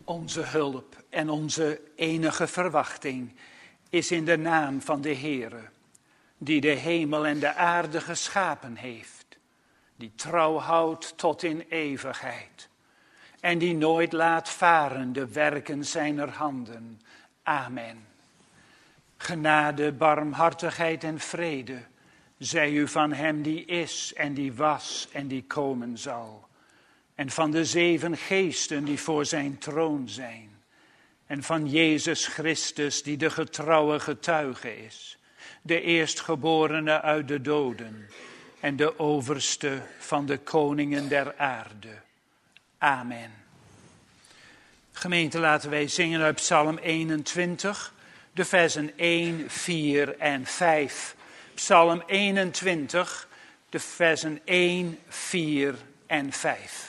Onze hulp en onze enige verwachting is in de naam van de Heere, die de hemel en de aarde geschapen heeft, die trouw houdt tot in eeuwigheid en die nooit laat varen de werken zijner handen. Amen. Genade, barmhartigheid en vrede zij u van hem die is en die was en die komen zal, en van de 7 geesten die voor zijn troon zijn, en van Jezus Christus die de getrouwe getuige is, de eerstgeborene uit de doden en de overste van de koningen der aarde. Amen. Gemeente, laten wij zingen uit Psalm 21, de versen 1, 4 en 5. Psalm 21, de versen 1, 4 en 5.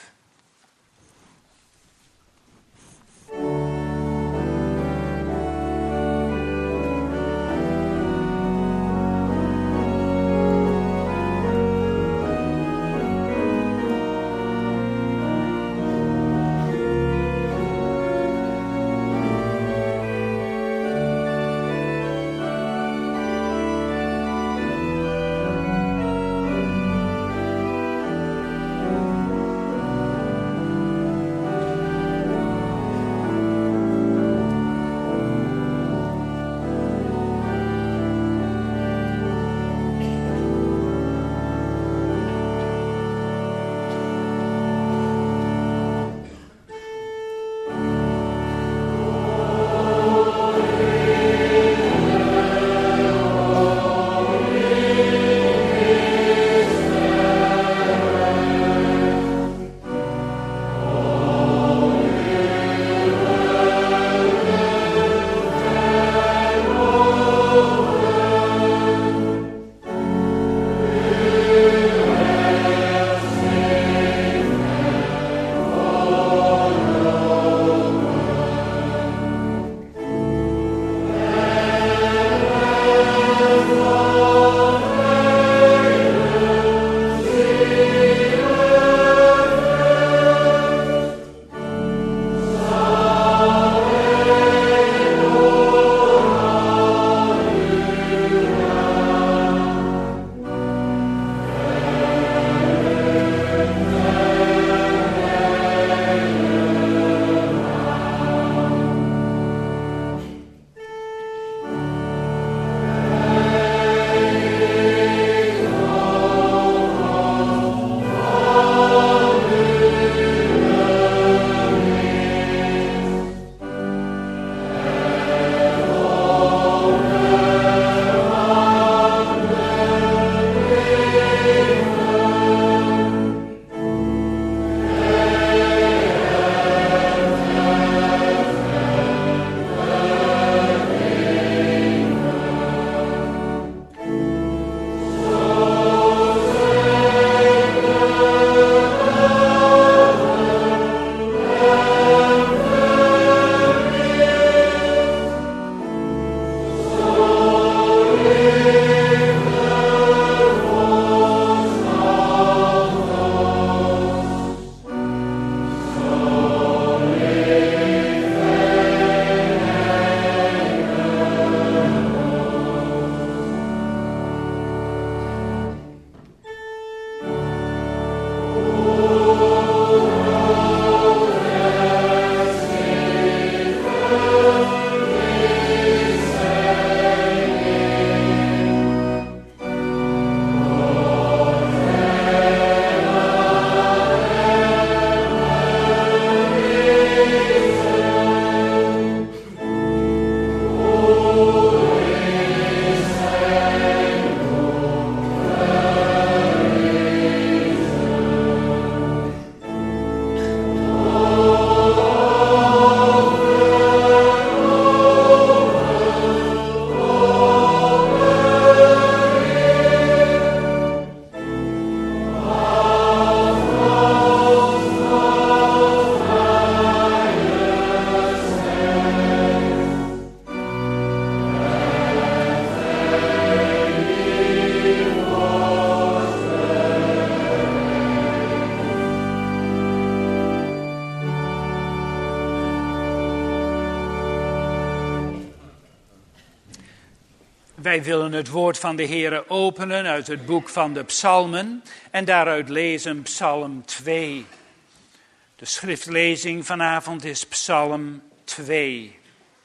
Wij willen het woord van de Heere openen uit het boek van de Psalmen en daaruit lezen Psalm 2. De schriftlezing vanavond is Psalm 2.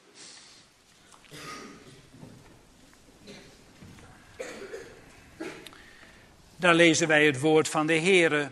Daar lezen wij het woord van de Heere.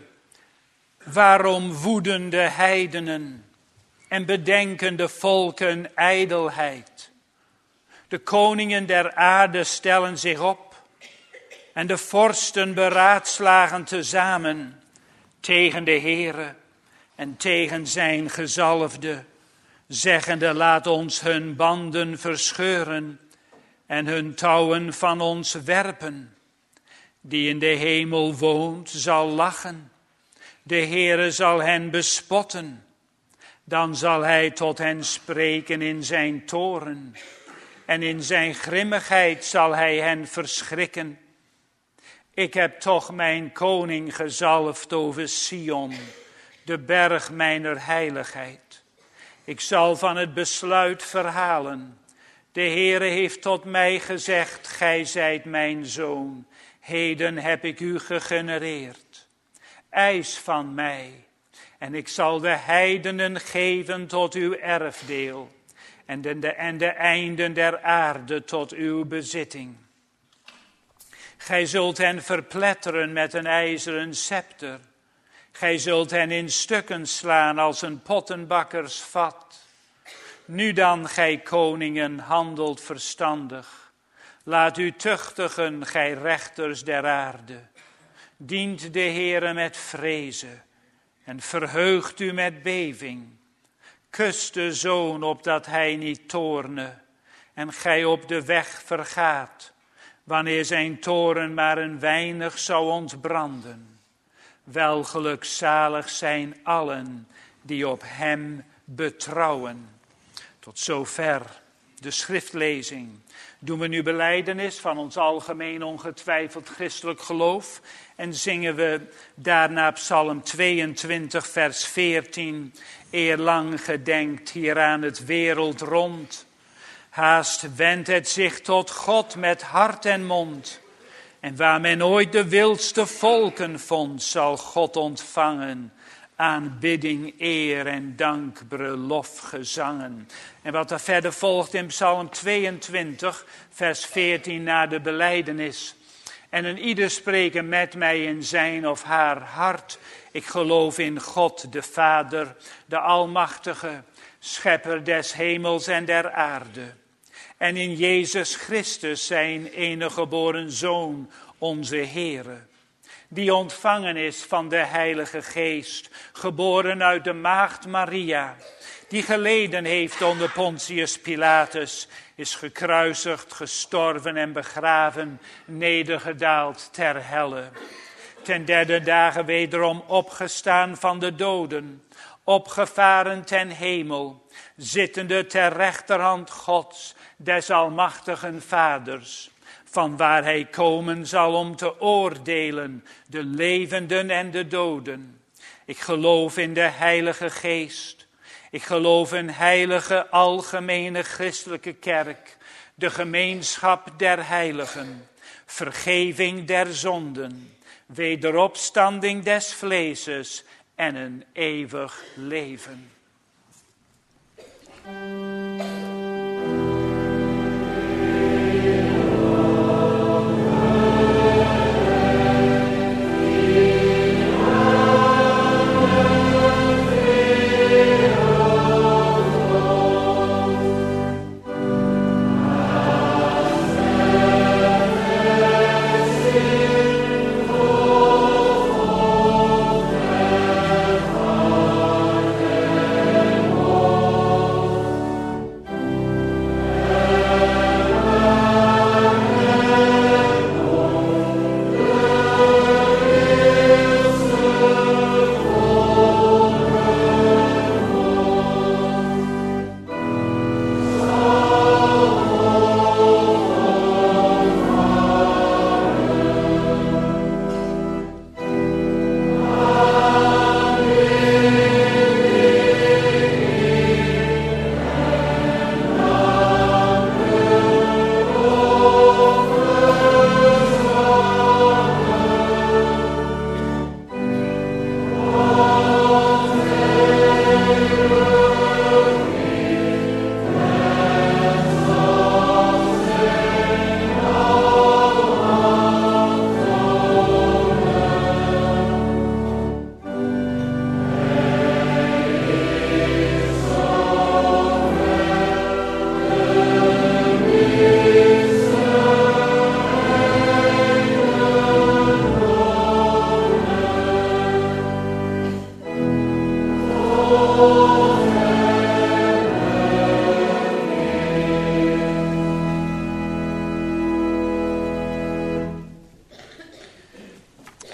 Waarom woeden de heidenen en bedenken de volken ijdelheid? De koningen der aarde stellen zich op en de vorsten beraadslagen tezamen tegen de Heere en tegen zijn gezalfde, zeggende: laat ons hun banden verscheuren en hun touwen van ons werpen. Die in de hemel woont zal lachen, de Heere zal hen bespotten. Dan zal hij tot hen spreken in zijn toorn en in zijn grimmigheid zal hij hen verschrikken. Ik heb toch mijn koning gezalfd over Sion, de berg mijner heiligheid. Ik zal van het besluit verhalen. De Heere heeft tot mij gezegd: gij zijt mijn zoon. Heden heb ik u gegenereerd. Eis van mij, en ik zal de heidenen geven tot uw erfdeel, en de einden der aarde tot uw bezitting. Gij zult hen verpletteren met een ijzeren scepter. Gij zult hen in stukken slaan als een pottenbakkersvat. Nu dan, gij koningen, handelt verstandig. Laat u tuchtigen, gij rechters der aarde. Dient de Heere met vrezen en verheugt u met beving. Kus de zoon opdat hij niet toorne en gij op de weg vergaat, wanneer zijn toorn maar een weinig zou ontbranden. Welgelukzalig zijn allen die op hem betrouwen. Tot zover de schriftlezing. Doen we nu belijdenis van ons algemeen ongetwijfeld christelijk geloof en zingen we daarna Psalm 22 vers 14. Eerlang gedenkt hier aan het wereld rond. Haast wendt het zich tot God met hart en mond. En waar men ooit de wildste volken vond, zal God ontvangen aanbidding, eer en dankbare lofgezangen. En wat er verder volgt in Psalm 22, vers 14 na de belijdenis. En een ieder spreken met mij in zijn of haar hart. Ik geloof in God, de Vader, de Almachtige, Schepper des hemels en der aarde. En in Jezus Christus, zijn enige geboren Zoon, onze Heere, die ontvangen is van de Heilige Geest, geboren uit de maagd Maria, die geleden heeft onder Pontius Pilatus, is gekruisigd, gestorven en begraven, nedergedaald ter helle. Ten derde dagen wederom opgestaan van de doden, opgevaren ten hemel, zittende ter rechterhand Gods, des almachtigen Vaders, van waar hij komen zal om te oordelen de levenden en de doden. Ik geloof in de Heilige Geest. Ik geloof in heilige algemene christelijke kerk, de gemeenschap der heiligen, vergeving der zonden, wederopstanding des vleeses en een eeuwig leven.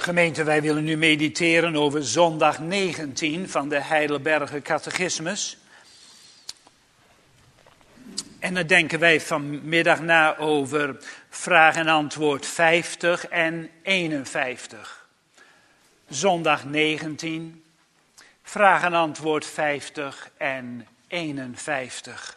Gemeente, wij willen nu mediteren over zondag 19 van de Heidelberger Catechismus. En dan denken wij vanmiddag na over vraag en antwoord 50 en 51. Zondag 19, vraag en antwoord 50 en 51.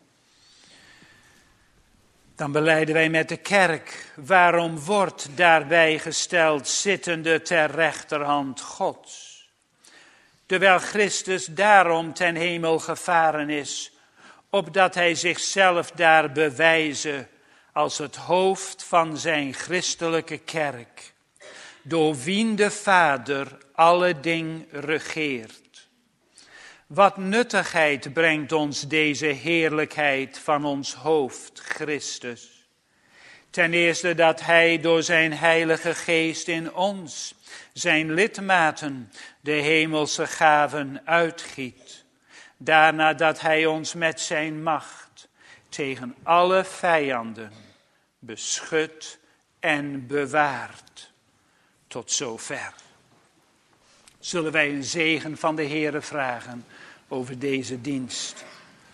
Dan belijden wij met de kerk, waarom wordt daarbij gesteld zittende ter rechterhand Gods? Terwijl Christus daarom ten hemel gevaren is, opdat hij zichzelf daar bewijze als het hoofd van zijn christelijke kerk, door wien de Vader alle ding regeert. Wat nuttigheid brengt ons deze heerlijkheid van ons hoofd, Christus? Ten eerste dat hij door zijn heilige geest in ons, zijn lidmaten, de hemelse gaven uitgiet. Daarna dat hij ons met zijn macht tegen alle vijanden beschut en bewaart. Tot zover. Zullen wij een zegen van de Heere vragen over deze dienst.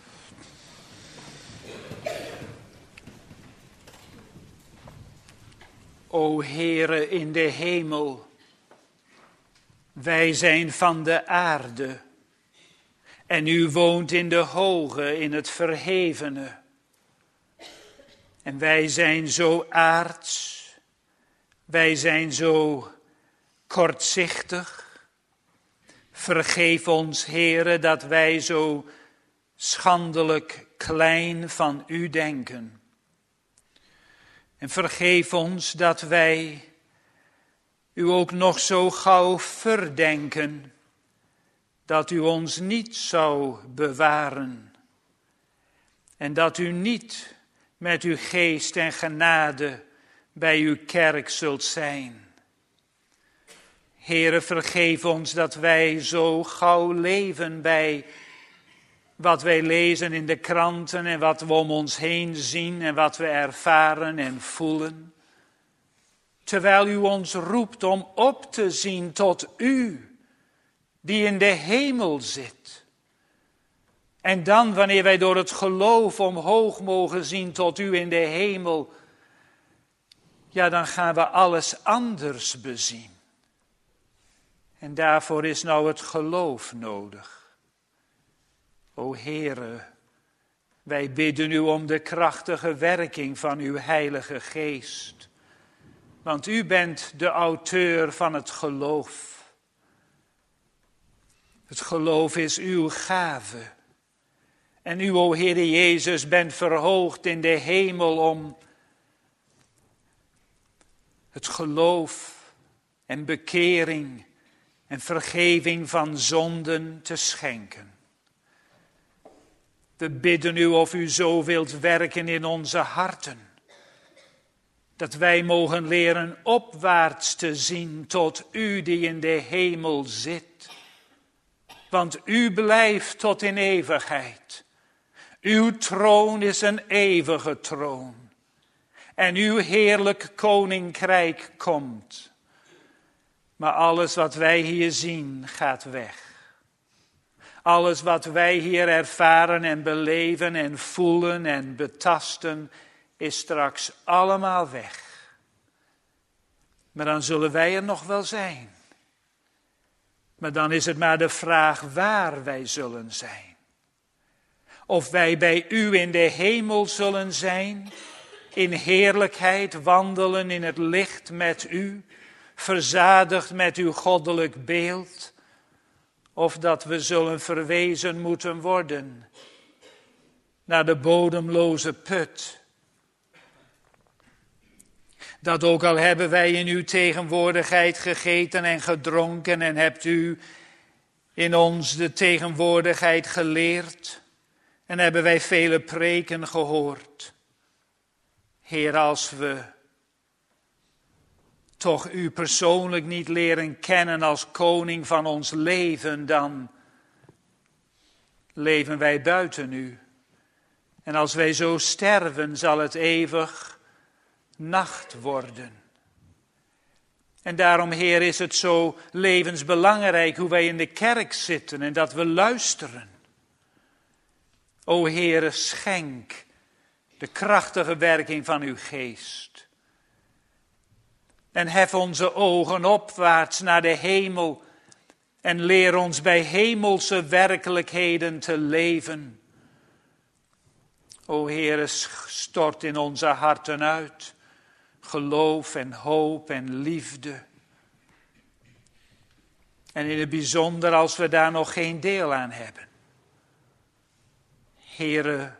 O Heere in de hemel, wij zijn van de aarde en u woont in de hoge, in het verhevene. En wij zijn zo aards, wij zijn zo kortzichtig. Vergeef ons, Heere, dat wij zo schandelijk klein van u denken. En vergeef ons dat wij u ook nog zo gauw verdenken, dat u ons niet zou bewaren. En dat u niet met uw geest en genade bij uw kerk zult zijn. Heere, vergeef ons dat wij zo gauw leven bij wat wij lezen in de kranten en wat we om ons heen zien en wat we ervaren en voelen. Terwijl u ons roept om op te zien tot u, die in de hemel zit. En dan, wanneer wij door het geloof omhoog mogen zien tot u in de hemel, ja, dan gaan we alles anders bezien. En daarvoor is nou het geloof nodig. O Heere, wij bidden u om de krachtige werking van uw Heilige Geest. Want u bent de auteur van het geloof. Het geloof is uw gave. En u, o Heere Jezus, bent verhoogd in de hemel om het geloof en bekering en vergeving van zonden te schenken. We bidden u of u zo wilt werken in onze harten, dat wij mogen leren opwaarts te zien tot u die in de hemel zit. Want u blijft tot in eeuwigheid. Uw troon is een eeuwige troon. En uw heerlijk koninkrijk komt. Maar alles wat wij hier zien gaat weg. Alles wat wij hier ervaren en beleven en voelen en betasten is straks allemaal weg. Maar dan zullen wij er nog wel zijn. Maar dan is het maar de vraag waar wij zullen zijn. Of wij bij u in de hemel zullen zijn, in heerlijkheid wandelen in het licht met u, verzadigd met uw goddelijk beeld, of dat we zullen verwezen moeten worden naar de bodemloze put. Dat ook al hebben wij in uw tegenwoordigheid gegeten en gedronken en hebt u in ons de tegenwoordigheid geleerd en hebben wij vele preken gehoord. Heer, als we toch u persoonlijk niet leren kennen als koning van ons leven, dan leven wij buiten u. En als wij zo sterven, zal het eeuwig nacht worden. En daarom, Heer, is het zo levensbelangrijk hoe wij in de kerk zitten en dat we luisteren. O Heere, schenk de krachtige werking van uw geest. En hef onze ogen opwaarts naar de hemel en leer ons bij hemelse werkelijkheden te leven. O Heere, stort in onze harten uit geloof en hoop en liefde. En in het bijzonder als we daar nog geen deel aan hebben. Heere,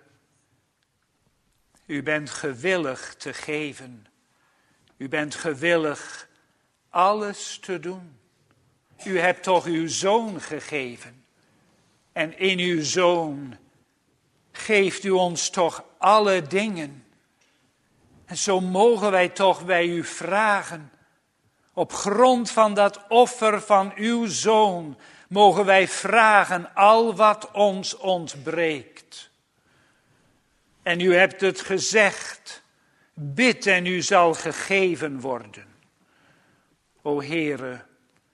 u bent gewillig te geven. U bent gewillig alles te doen. U hebt toch uw Zoon gegeven. En in uw Zoon geeft u ons toch alle dingen. En zo mogen wij toch bij u vragen. Op grond van dat offer van uw Zoon mogen wij vragen al wat ons ontbreekt. En u hebt het gezegd, bid en u zal gegeven worden. O Heere,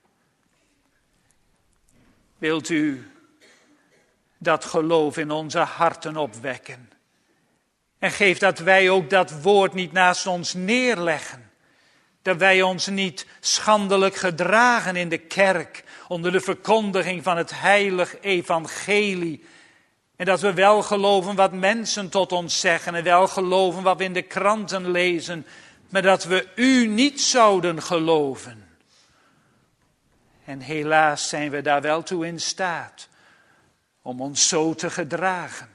wilt u dat geloof in onze harten opwekken. En geef dat wij ook dat woord niet naast ons neerleggen. Dat wij ons niet schandelijk gedragen in de kerk onder de verkondiging van het heilig evangelie. En dat we wel geloven wat mensen tot ons zeggen en wel geloven wat we in de kranten lezen. Maar dat we u niet zouden geloven. En helaas zijn we daar wel toe in staat om ons zo te gedragen.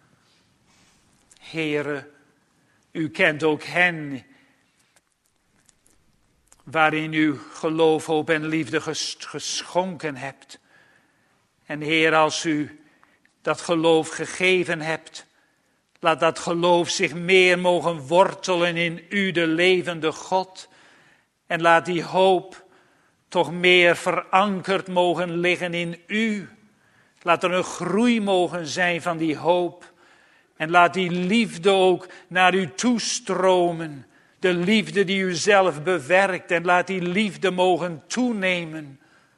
Heere, u kent ook hen waarin u geloof, hoop en liefde geschonken hebt. En Heer, als u dat geloof gegeven hebt, laat dat geloof zich meer mogen wortelen in u, de levende God. En laat die hoop toch meer verankerd mogen liggen in u. Laat er een groei mogen zijn van die hoop. En laat die liefde ook naar u toestromen. De liefde die u zelf bewerkt. En laat die liefde mogen toenemen.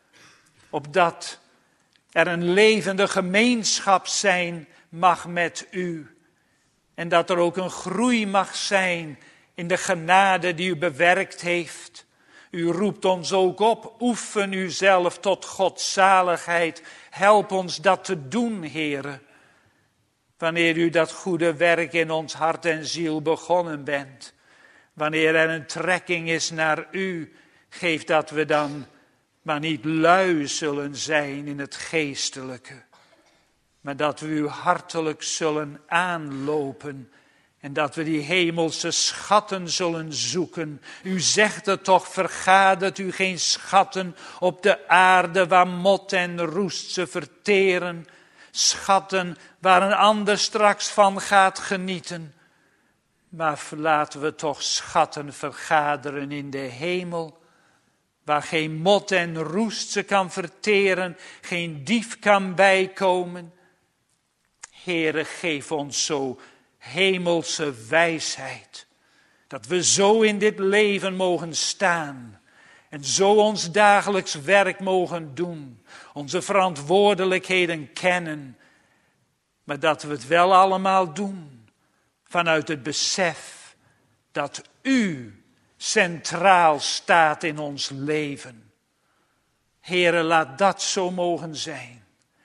Opdat er een levende gemeenschap zijn mag met u. En dat er ook een groei mag zijn in de genade die u bewerkt heeft. U roept ons ook op, oefen uzelf tot godzaligheid. Help ons dat te doen, Heere. Wanneer u dat goede werk in ons hart en ziel begonnen bent. Wanneer er een trekking is naar u, geef dat we dan maar niet lui zullen zijn in het geestelijke. Maar dat we u hartelijk zullen aanlopen. En dat we die hemelse schatten zullen zoeken. U zegt het toch, vergadert u geen schatten op de aarde waar mot en roest ze verteren. Schatten waar een ander straks van gaat genieten. Maar laten we toch schatten vergaderen in de hemel. Waar geen mot en roest ze kan verteren. Geen dief kan bijkomen. Heere, geef ons zo hemelse wijsheid. Dat we zo in dit leven mogen staan. En zo ons dagelijks werk mogen doen. Onze verantwoordelijkheden kennen. Maar dat we het wel allemaal doen. Vanuit het besef dat u centraal staat in ons leven. Heere, laat dat zo mogen zijn.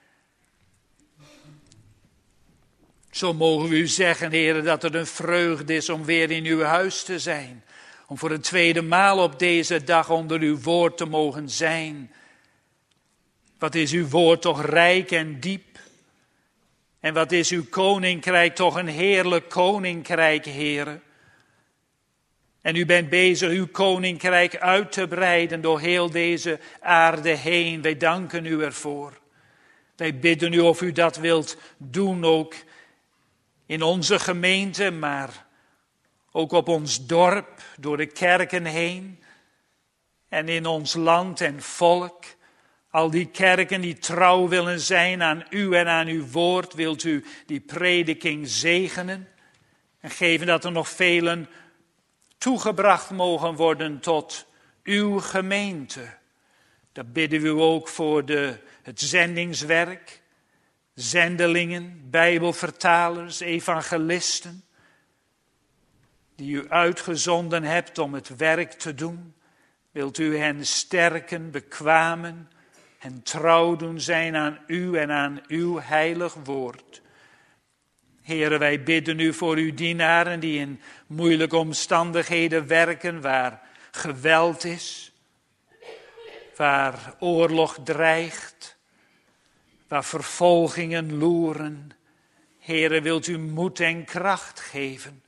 Zo mogen we u zeggen, Heere, dat het een vreugde is om weer in uw huis te zijn. Om voor een tweede maal op deze dag onder uw woord te mogen zijn. Wat is uw woord toch rijk en diep. En wat is uw koninkrijk toch een heerlijk koninkrijk, Heere. En u bent bezig uw koninkrijk uit te breiden door heel deze aarde heen. Wij danken u ervoor. Wij bidden u of u dat wilt doen ook in onze gemeente, maar ook op ons dorp, door de kerken heen. En in ons land en volk. Al die kerken die trouw willen zijn aan u en aan uw woord, wilt u die prediking zegenen. En geven dat er nog velen toegebracht mogen worden tot uw gemeente. Dat bidden we u ook voor het zendingswerk, zendelingen, bijbelvertalers, evangelisten, die u uitgezonden hebt om het werk te doen. Wilt u hen sterken, bekwamen en trouw doen zijn aan u en aan uw heilig woord. Heere, wij bidden u voor uw dienaren die in moeilijke omstandigheden werken, waar geweld is, waar oorlog dreigt, waar vervolgingen loeren. Heere, wilt u moed en kracht geven.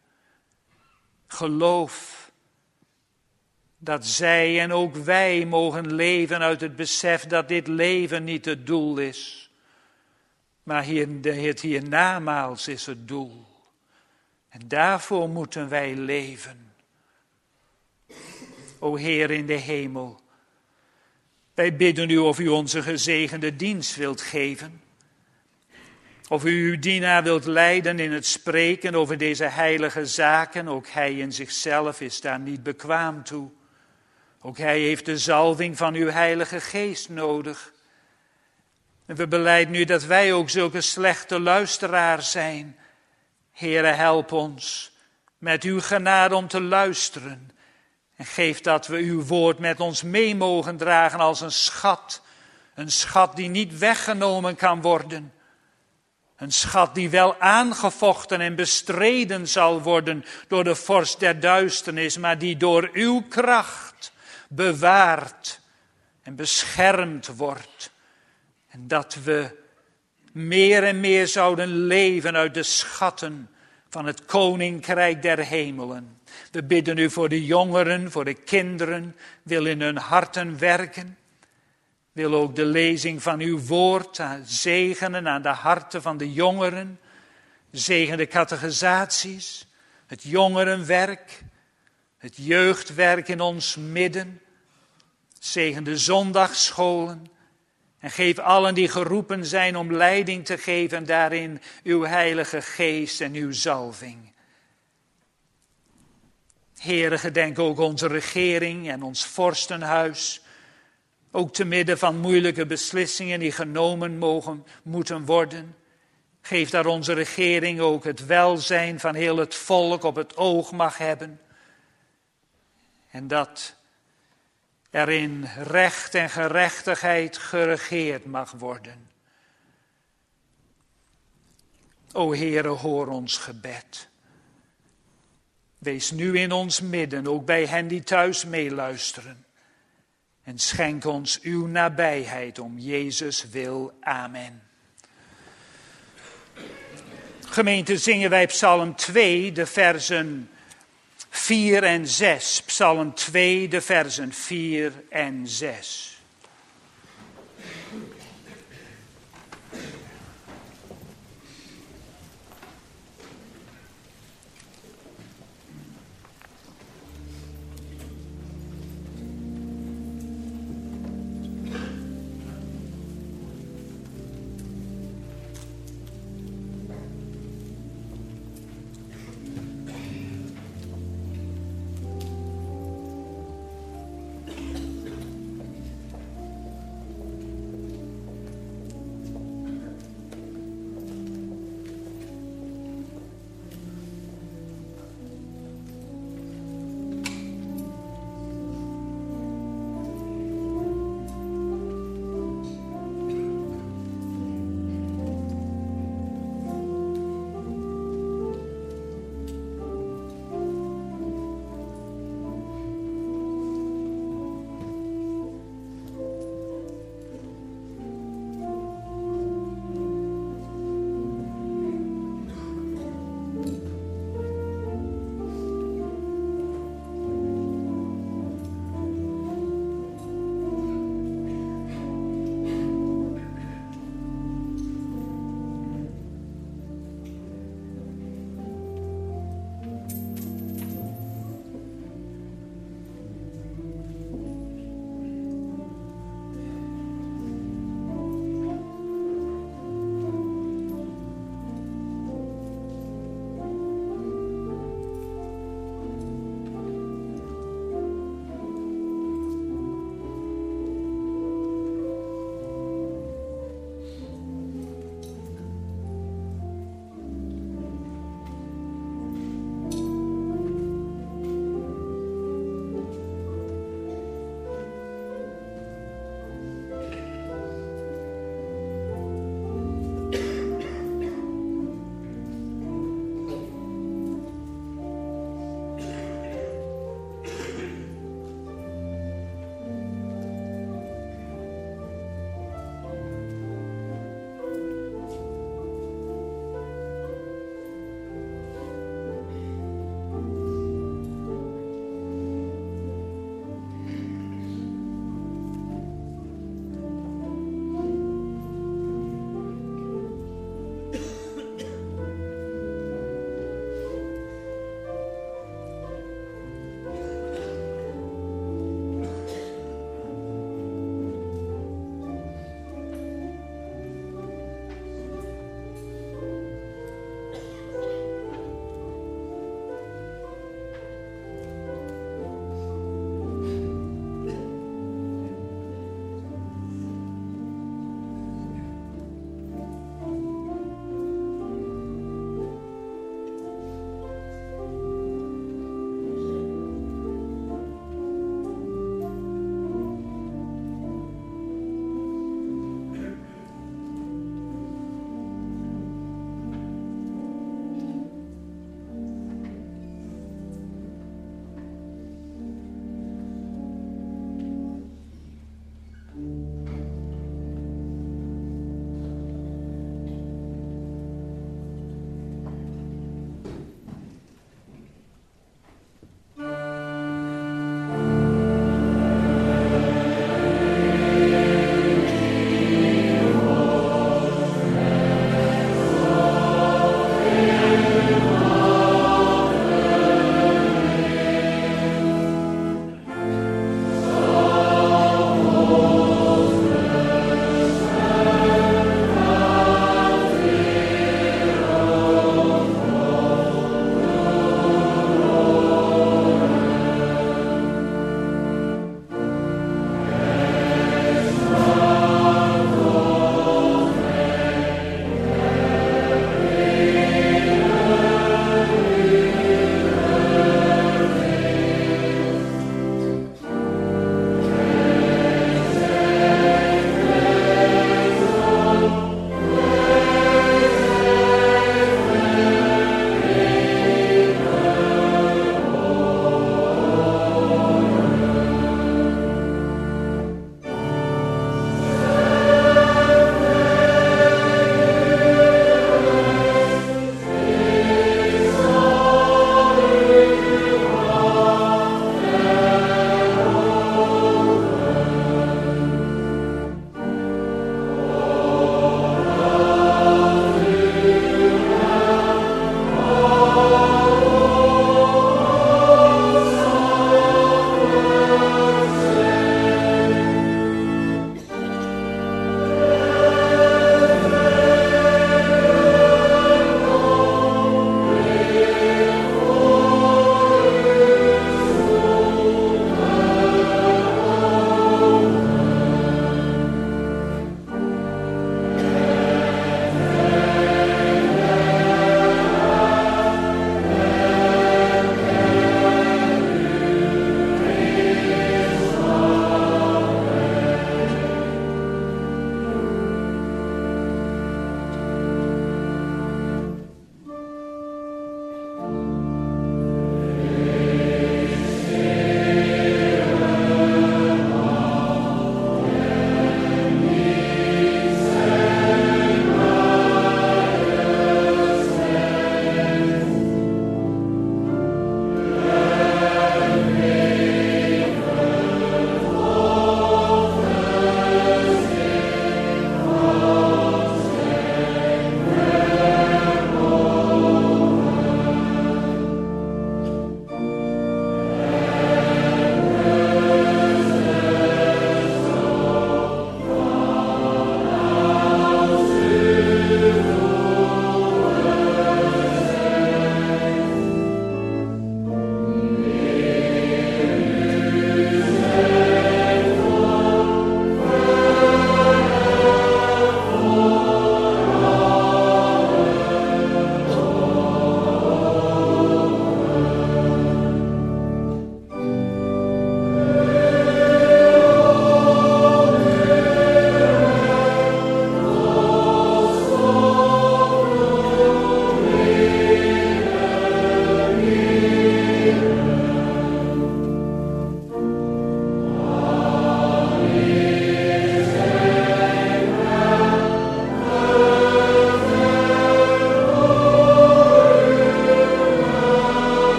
Geloof dat zij en ook wij mogen leven uit het besef dat dit leven niet het doel is, maar het hiernamaals is het doel. En daarvoor moeten wij leven. O Heer in de hemel, wij bidden u of u onze gezegende dienst wilt geven. Of u uw dienaar wilt leiden in het spreken over deze heilige zaken. Ook hij in zichzelf is daar niet bekwaam toe. Ook hij heeft de zalving van uw heilige geest nodig. En we belijden nu dat wij ook zulke slechte luisteraars zijn. Heere, help ons met uw genade om te luisteren. En geef dat we uw woord met ons mee mogen dragen als een schat. Een schat die niet weggenomen kan worden. Een schat die wel aangevochten en bestreden zal worden door de vorst der duisternis, maar die door uw kracht bewaard en beschermd wordt. En dat we meer en meer zouden leven uit de schatten van het koninkrijk der hemelen. We bidden u voor de jongeren, voor de kinderen, wil in hun harten werken. Wil ook de lezing van uw woord zegenen aan de harten van de jongeren. Zegen de catechisaties, het jongerenwerk, het jeugdwerk in ons midden. Zegen de zondagsscholen. En geef allen die geroepen zijn om leiding te geven daarin uw heilige geest en uw zalving. Heere, gedenk ook onze regering en ons vorstenhuis. Ook te midden van moeilijke beslissingen die genomen moeten worden. Geef daar onze regering ook het welzijn van heel het volk op het oog mag hebben. En dat er in recht en gerechtigheid geregeerd mag worden. O Heere, hoor ons gebed. Wees nu in ons midden, ook bij hen die thuis meeluisteren. En schenk ons uw nabijheid om Jezus wil. Amen. Gemeente, zingen wij Psalm 2, de versen 4 en 6. Psalm 2, de versen 4 en 6.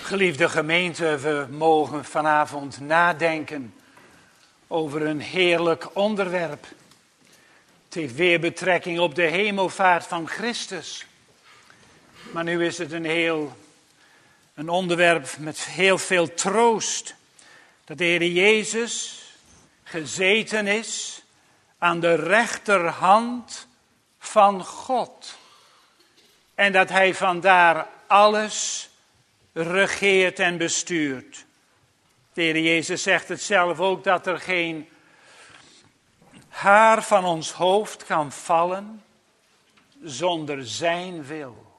Geliefde gemeente, we mogen vanavond nadenken over een heerlijk onderwerp. Het heeft weer betrekking op de hemelvaart van Christus. Maar nu is het een onderwerp met heel veel troost. Dat de Heer Jezus gezeten is aan de rechterhand van God. En dat Hij vandaar alles regeert en bestuurt. De Heer Jezus zegt het zelf ook, dat er geen haar van ons hoofd kan vallen zonder zijn wil.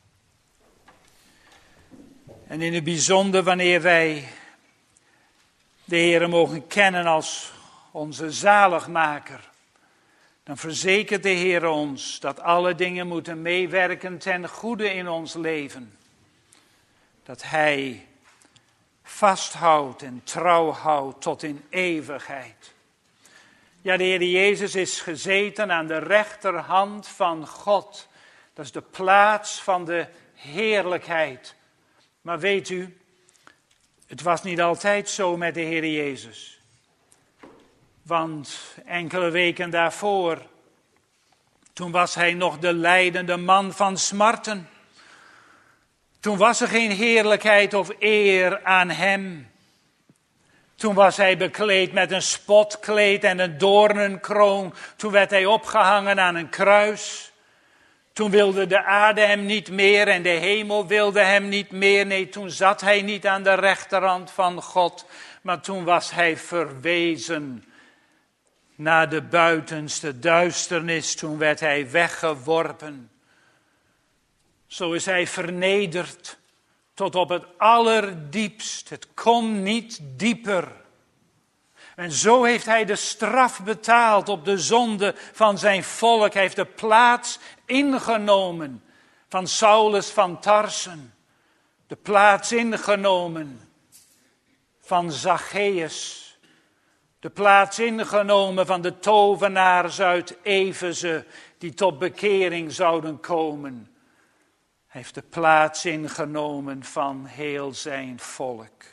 En in het bijzonder wanneer wij de Heer mogen kennen als onze zaligmaker, dan verzekert de Heer ons dat alle dingen moeten meewerken ten goede in ons leven. Dat Hij vasthoudt en trouw houdt tot in eeuwigheid. Ja, de Heer Jezus is gezeten aan de rechterhand van God. Dat is de plaats van de heerlijkheid. Maar weet u, het was niet altijd zo met de Heer Jezus. Want enkele weken daarvoor, toen was Hij nog de lijdende man van smarten. Toen was er geen heerlijkheid of eer aan Hem. Toen was Hij bekleed met een spotkleed en een doornenkroon. Toen werd Hij opgehangen aan een kruis. Toen wilde de aarde Hem niet meer en de hemel wilde Hem niet meer. Nee, toen zat Hij niet aan de rechterhand van God. Maar toen was Hij verwezen naar de buitenste duisternis. Toen werd Hij weggeworpen. Zo is Hij vernederd tot op het allerdiepst. Het kon niet dieper. En zo heeft Hij de straf betaald op de zonde van zijn volk. Hij heeft de plaats ingenomen van Saulus van Tarsen. De plaats ingenomen van Zacchaeus. De plaats ingenomen van de tovenaars uit Efeze die tot bekering zouden komen. Hij heeft de plaats ingenomen van heel zijn volk.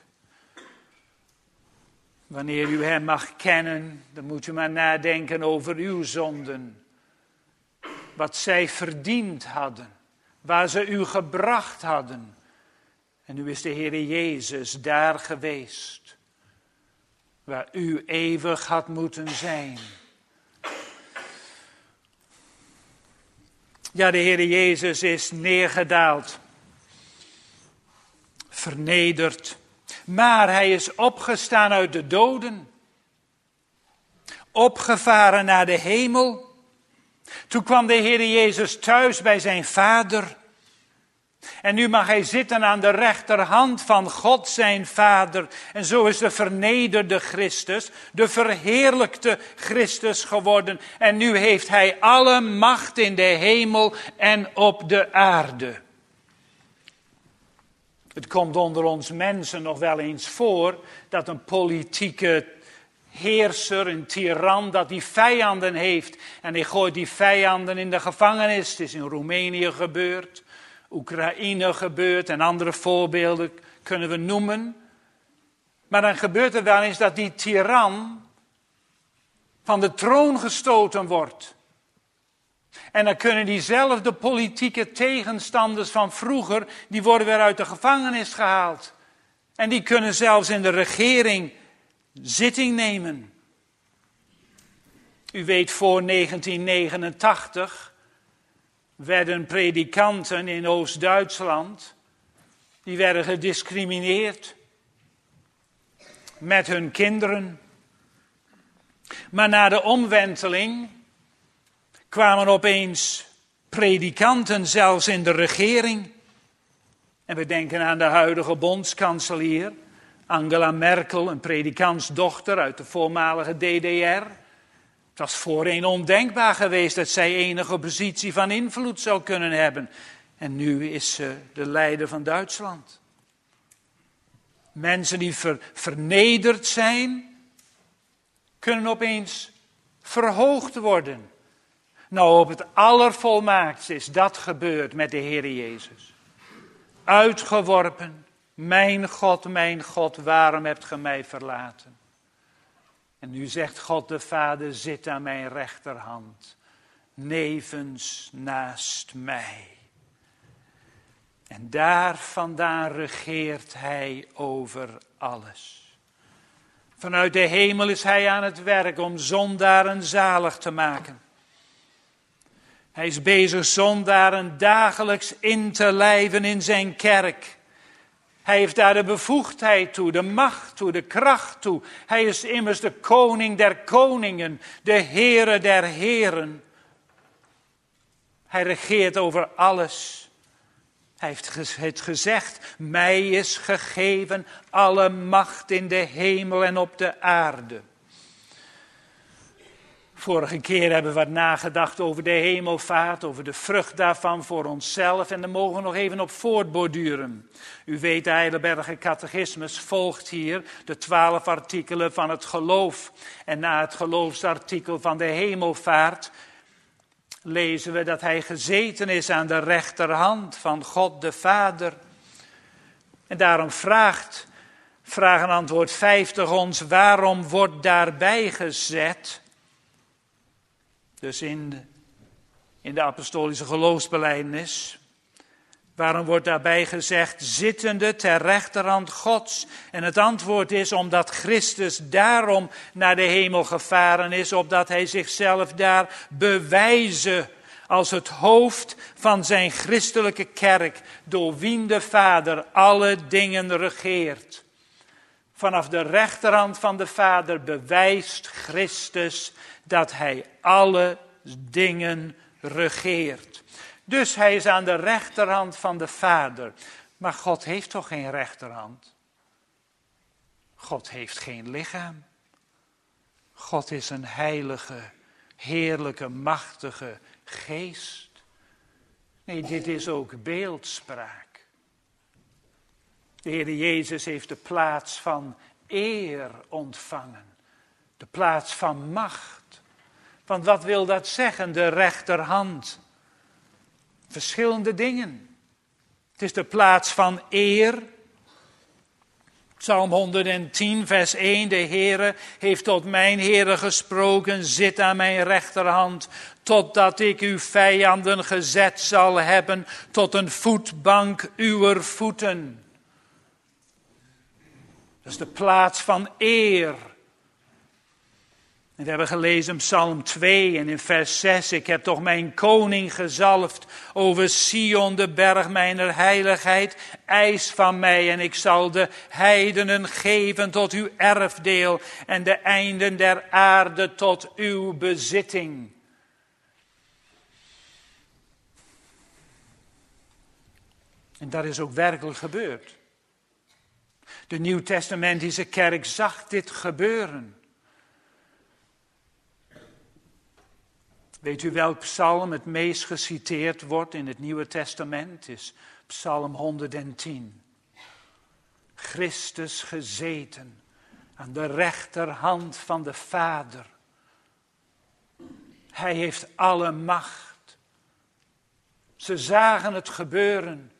Wanneer u Hem mag kennen, dan moet u maar nadenken over uw zonden. Wat zij verdiend hadden, waar ze u gebracht hadden. En nu is de Heer Jezus daar geweest, waar u eeuwig had moeten zijn. Ja, de Heer Jezus is neergedaald, vernederd, maar Hij is opgestaan uit de doden, opgevaren naar de hemel. Toen kwam de Heer Jezus thuis bij zijn Vader. En nu mag Hij zitten aan de rechterhand van God zijn Vader. En zo is de vernederde Christus, de verheerlijkte Christus geworden. En nu heeft Hij alle macht in de hemel en op de aarde. Het komt onder ons mensen nog wel eens voor dat een politieke heerser, een tiran, dat die vijanden heeft. En hij gooit die vijanden in de gevangenis. Het is in Roemenië gebeurd. Oekraïne gebeurt en andere voorbeelden kunnen we noemen. Maar dan gebeurt er wel eens dat die tiran van de troon gestoten wordt. En dan kunnen diezelfde politieke tegenstanders van vroeger, die worden weer uit de gevangenis gehaald. En die kunnen zelfs in de regering zitting nemen. U weet, voor 1989... werden predikanten in Oost-Duitsland, die werden gediscrimineerd met hun kinderen. Maar na de omwenteling kwamen opeens predikanten zelfs in de regering. En we denken aan de huidige bondskanselier Angela Merkel, een predikantsdochter uit de voormalige DDR. Het was voorheen ondenkbaar geweest dat zij enige positie van invloed zou kunnen hebben. En nu is ze de leider van Duitsland. Mensen die vernederd zijn, kunnen opeens verhoogd worden. Nou, op het allervolmaaktste is dat gebeurd met de Heer Jezus. Uitgeworpen, mijn God, waarom hebt ge mij verlaten? En nu zegt God de Vader, zit aan mijn rechterhand, nevens naast mij. En daar vandaan regeert hij over alles. Vanuit de hemel is hij aan het werk om zondaren zalig te maken. Hij is bezig zondaren dagelijks in te lijven in zijn kerk. Hij heeft daar de bevoegdheid toe, de macht toe, de kracht toe. Hij is immers de koning der koningen, de Heere der heren. Hij regeert over alles. Hij heeft het gezegd, mij is gegeven alle macht in de hemel en op de aarde. Vorige keer hebben we wat nagedacht over de hemelvaart, over de vrucht daarvan voor onszelf. En daar mogen we nog even op voortborduren. U weet, de Heidelberger Catechismus volgt hier de 12 artikelen van het geloof. En na het geloofsartikel van de hemelvaart lezen we dat hij gezeten is aan de rechterhand van God de Vader. En daarom vraag en antwoord 50 ons, waarom wordt daarbij gezet? Dus in de apostolische geloofsbelijdenis. Waarom wordt daarbij gezegd, zittende ter rechterhand Gods? En het antwoord is, omdat Christus daarom naar de hemel gevaren is, opdat hij zichzelf daar bewijze als het hoofd van zijn christelijke kerk, door wien de Vader alle dingen regeert. Vanaf de rechterhand van de Vader bewijst Christus dat hij alle dingen regeert. Dus hij is aan de rechterhand van de Vader. Maar God heeft toch geen rechterhand? God heeft geen lichaam. God is een heilige, heerlijke, machtige geest. Nee, dit is ook beeldspraak. De Heer Jezus heeft de plaats van eer ontvangen. De plaats van macht. Want wat wil dat zeggen, de rechterhand? Verschillende dingen. Het is de plaats van eer. Psalm 110, vers 1. De Heere heeft tot mijn Heere gesproken, zit aan mijn rechterhand, totdat ik uw vijanden gezet zal hebben, tot een voetbank uwer voeten. Dat is de plaats van eer. En we hebben gelezen in Psalm 2 en in vers 6. Ik heb toch mijn koning gezalfd over Sion, de berg mijner heiligheid. Eis van mij en ik zal de heidenen geven tot uw erfdeel en de einden der aarde tot uw bezitting. En dat is ook werkelijk gebeurd. De Nieuwtestamentische kerk zag dit gebeuren. Weet u welk psalm het meest geciteerd wordt in het Nieuwe Testament? Het is Psalm 110. Christus gezeten aan de rechterhand van de Vader. Hij heeft alle macht. Ze zagen het gebeuren.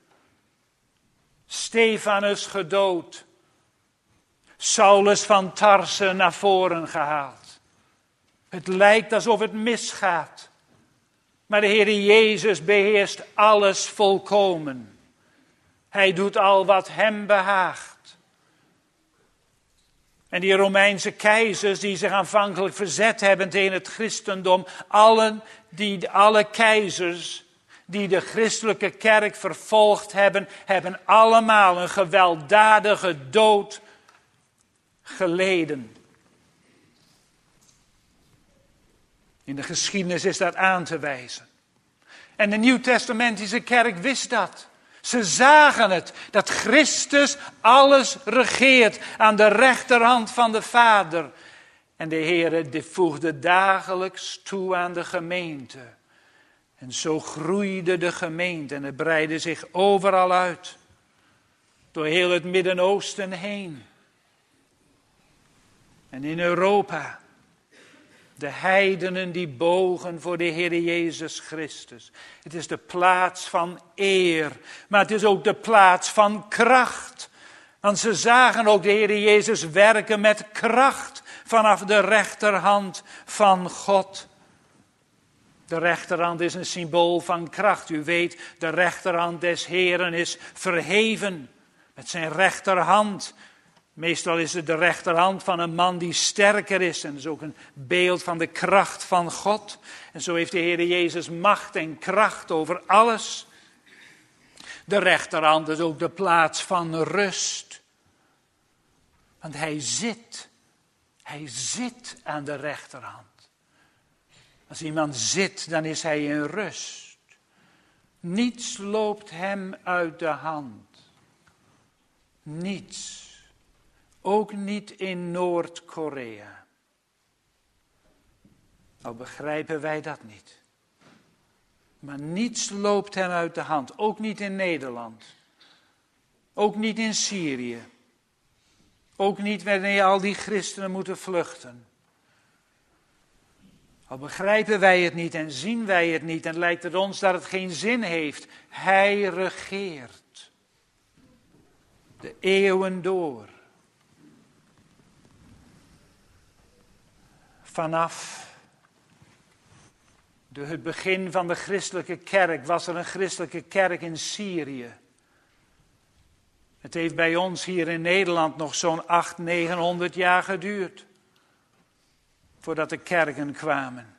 Stefanus gedood. Saulus van Tarse naar voren gehaald. Het lijkt alsof het misgaat. Maar de Heer Jezus beheerst alles volkomen. Hij doet al wat hem behaagt. En die Romeinse keizers die zich aanvankelijk verzet hebben tegen het christendom. Alle keizers die de christelijke kerk vervolgd hebben, hebben allemaal een gewelddadige dood geleden. In de geschiedenis is dat aan te wijzen. En de Nieuwtestamentische kerk wist dat. Ze zagen het, dat Christus alles regeert aan de rechterhand van de Vader. En de Heer voegde dagelijks toe aan de gemeente. En zo groeide de gemeente en het breidde zich overal uit. Door heel het Midden-Oosten heen. En in Europa. De heidenen die bogen voor de Heer Jezus Christus. Het is de plaats van eer, maar het is ook de plaats van kracht. Want ze zagen ook de Heer Jezus werken met kracht vanaf de rechterhand van God. De rechterhand is een symbool van kracht. U weet, de rechterhand des Heeren is verheven met zijn rechterhand. Meestal is het de rechterhand van een man die sterker is. En dat is ook een beeld van de kracht van God. En zo heeft de Heer Jezus macht en kracht over alles. De rechterhand is ook de plaats van rust. Want hij zit aan de rechterhand. Als iemand zit, dan is hij in rust. Niets loopt hem uit de hand. Niets. Ook niet in Noord-Korea. Nou begrijpen wij dat niet. Maar niets loopt hem uit de hand. Ook niet in Nederland. Ook niet in Syrië. Ook niet wanneer al die christenen moeten vluchten. Al begrijpen wij het niet en zien wij het niet en lijkt het ons dat het geen zin heeft. Hij regeert. De eeuwen door. Vanaf het begin van de christelijke kerk was er een christelijke kerk in Syrië. Het heeft bij ons hier in Nederland nog zo'n 800-900 jaar geduurd. Voordat de kerken kwamen.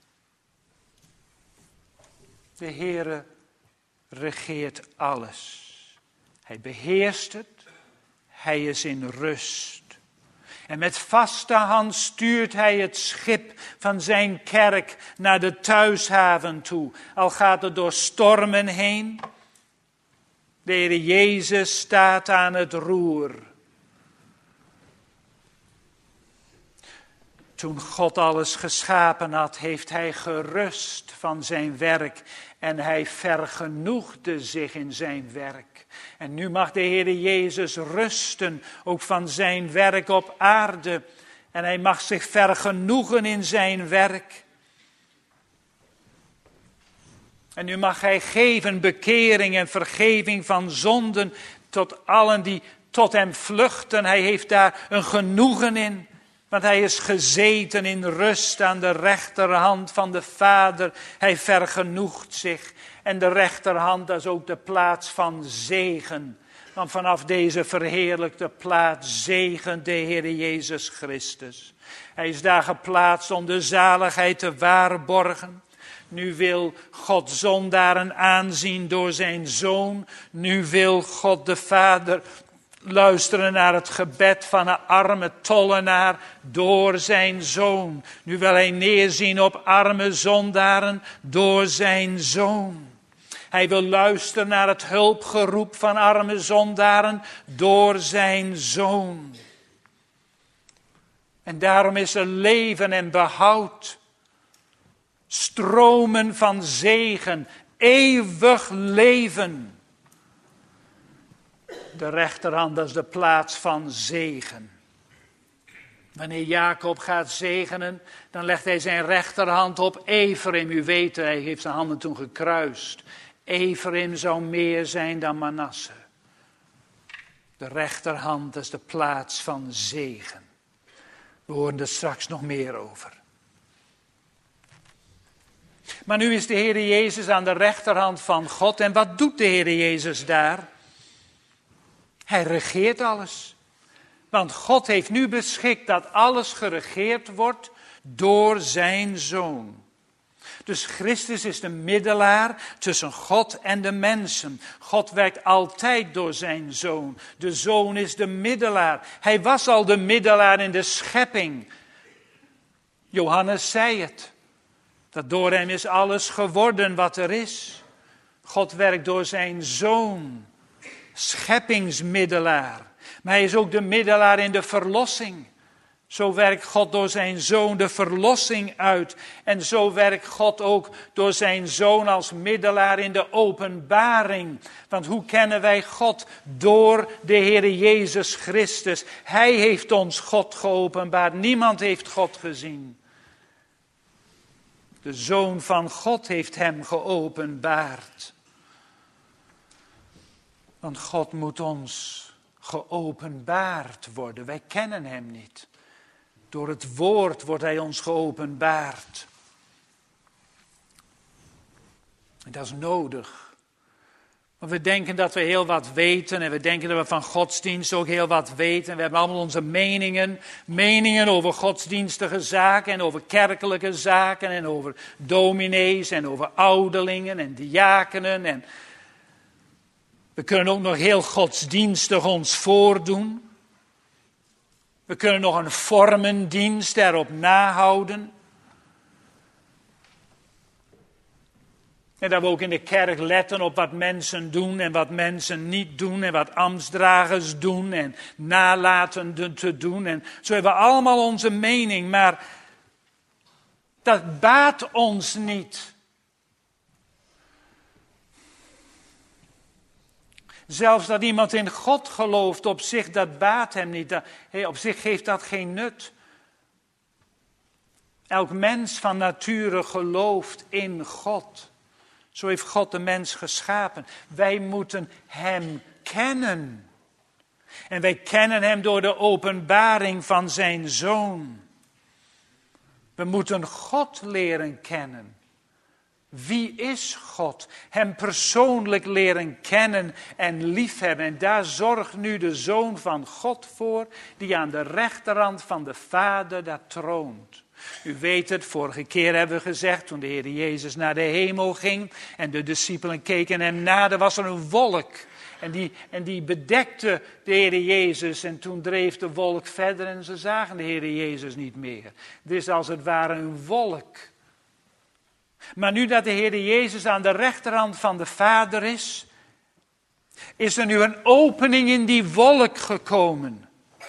De Heere regeert alles. Hij beheerst het. Hij is in rust. En met vaste hand stuurt hij het schip van zijn kerk naar de thuishaven toe. Al gaat het door stormen heen. De Heer Jezus staat aan het roer. Toen God alles geschapen had, heeft hij gerust van zijn werk. En hij vergenoegde zich in zijn werk. En nu mag de Heer Jezus rusten, ook van zijn werk op aarde. En hij mag zich vergenoegen in zijn werk. En nu mag hij geven bekering en vergeving van zonden tot allen die tot hem vluchten. Hij heeft daar een genoegen in. Want hij is gezeten in rust aan de rechterhand van de Vader. Hij vergenoegt zich. En de rechterhand, dat is ook de plaats van zegen. Want vanaf deze verheerlijkte plaats zegent de Heer Jezus Christus. Hij is daar geplaatst om de zaligheid te waarborgen. Nu wil God zondaren aanzien door zijn Zoon. Nu wil God de Vader luisteren naar het gebed van een arme tollenaar door zijn Zoon. Nu wil hij neerzien op arme zondaren door zijn Zoon. Hij wil luisteren naar het hulpgeroep van arme zondaren door zijn Zoon. En daarom is er leven en behoud. Stromen van zegen, eeuwig leven. De rechterhand, dat is de plaats van zegen. Wanneer Jacob gaat zegenen, dan legt hij zijn rechterhand op Efraim. U weet, hij heeft zijn handen toen gekruist. Efraim zou meer zijn dan Manasse. De rechterhand, dat is de plaats van zegen. We horen er straks nog meer over. Maar nu is de Heer Jezus aan de rechterhand van God. En wat doet de Heer Jezus daar? Hij regeert alles. Want God heeft nu beschikt dat alles geregeerd wordt door zijn Zoon. Dus Christus is de middelaar tussen God en de mensen. God werkt altijd door zijn Zoon. De Zoon is de middelaar. Hij was al de middelaar in de schepping. Johannes zei het. Dat door hem is alles geworden wat er is. God werkt door zijn Zoon. Scheppingsmiddelaar. Maar hij is ook de middelaar in de verlossing. Zo werkt God door zijn Zoon de verlossing uit. En zo werkt God ook door zijn Zoon als middelaar in de openbaring. Want hoe kennen wij God? Door de Heer Jezus Christus. Hij heeft ons God geopenbaard. Niemand heeft God gezien. De Zoon van God heeft hem geopenbaard. Want God moet ons geopenbaard worden. Wij kennen hem niet. Door het woord wordt hij ons geopenbaard. En dat is nodig. Want we denken dat we heel wat weten en we denken dat we van godsdienst ook heel wat weten. We hebben allemaal onze meningen over godsdienstige zaken en over kerkelijke zaken en over dominees en over ouderlingen en diakenen. En we kunnen ook nog heel godsdienstig ons voordoen. We kunnen nog een vormendienst erop nahouden. En dat we ook in de kerk letten op wat mensen doen en wat mensen niet doen. En wat ambtsdragers doen en nalaten te doen. En zo hebben we allemaal onze mening, maar dat baat ons niet. Zelfs dat iemand in God gelooft op zich, dat baat hem niet. Op zich geeft dat geen nut. Elk mens van nature gelooft in God. Zo heeft God de mens geschapen. Wij moeten hem kennen. En wij kennen hem door de openbaring van zijn Zoon. We moeten God leren kennen. Wie is God? Hem persoonlijk leren kennen en liefhebben. En daar zorgt nu de Zoon van God voor, die aan de rechterhand van de Vader daar troont. U weet het, vorige keer hebben we gezegd, toen de Heer Jezus naar de hemel ging en de discipelen keken hem na, er was er een wolk. En die bedekte de Heer Jezus en toen dreef de wolk verder en ze zagen de Heer Jezus niet meer. Het is als het ware een wolk. Maar nu dat de Heer Jezus aan de rechterhand van de Vader is er nu een opening in die wolk gekomen.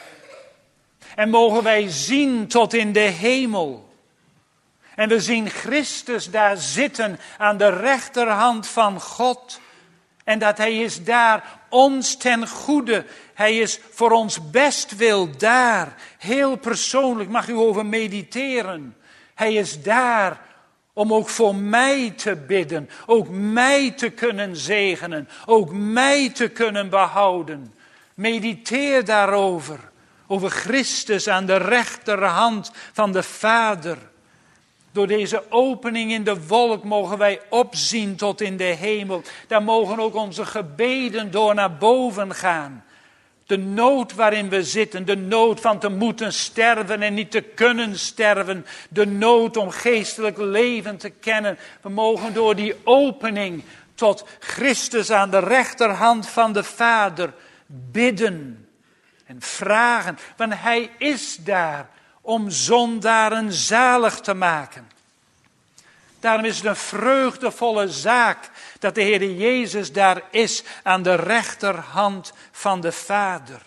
En mogen wij zien tot in de hemel. En we zien Christus daar zitten aan de rechterhand van God. En dat hij is daar ons ten goede. Hij is voor ons bestwil daar. Heel persoonlijk, mag u over mediteren. Hij is daar om ook voor mij te bidden. Ook mij te kunnen zegenen. Ook mij te kunnen behouden. Mediteer daarover. Over Christus aan de rechterhand van de Vader. Door deze opening in de wolk mogen wij opzien tot in de hemel. Daar mogen ook onze gebeden door naar boven gaan. De nood waarin we zitten, de nood van te moeten sterven en niet te kunnen sterven. De nood om geestelijk leven te kennen. We mogen door die opening tot Christus aan de rechterhand van de Vader bidden. En vragen, want hij is daar om zondaren zalig te maken. Daarom is het een vreugdevolle zaak dat de Heer Jezus daar is aan de rechterhand van de Vader.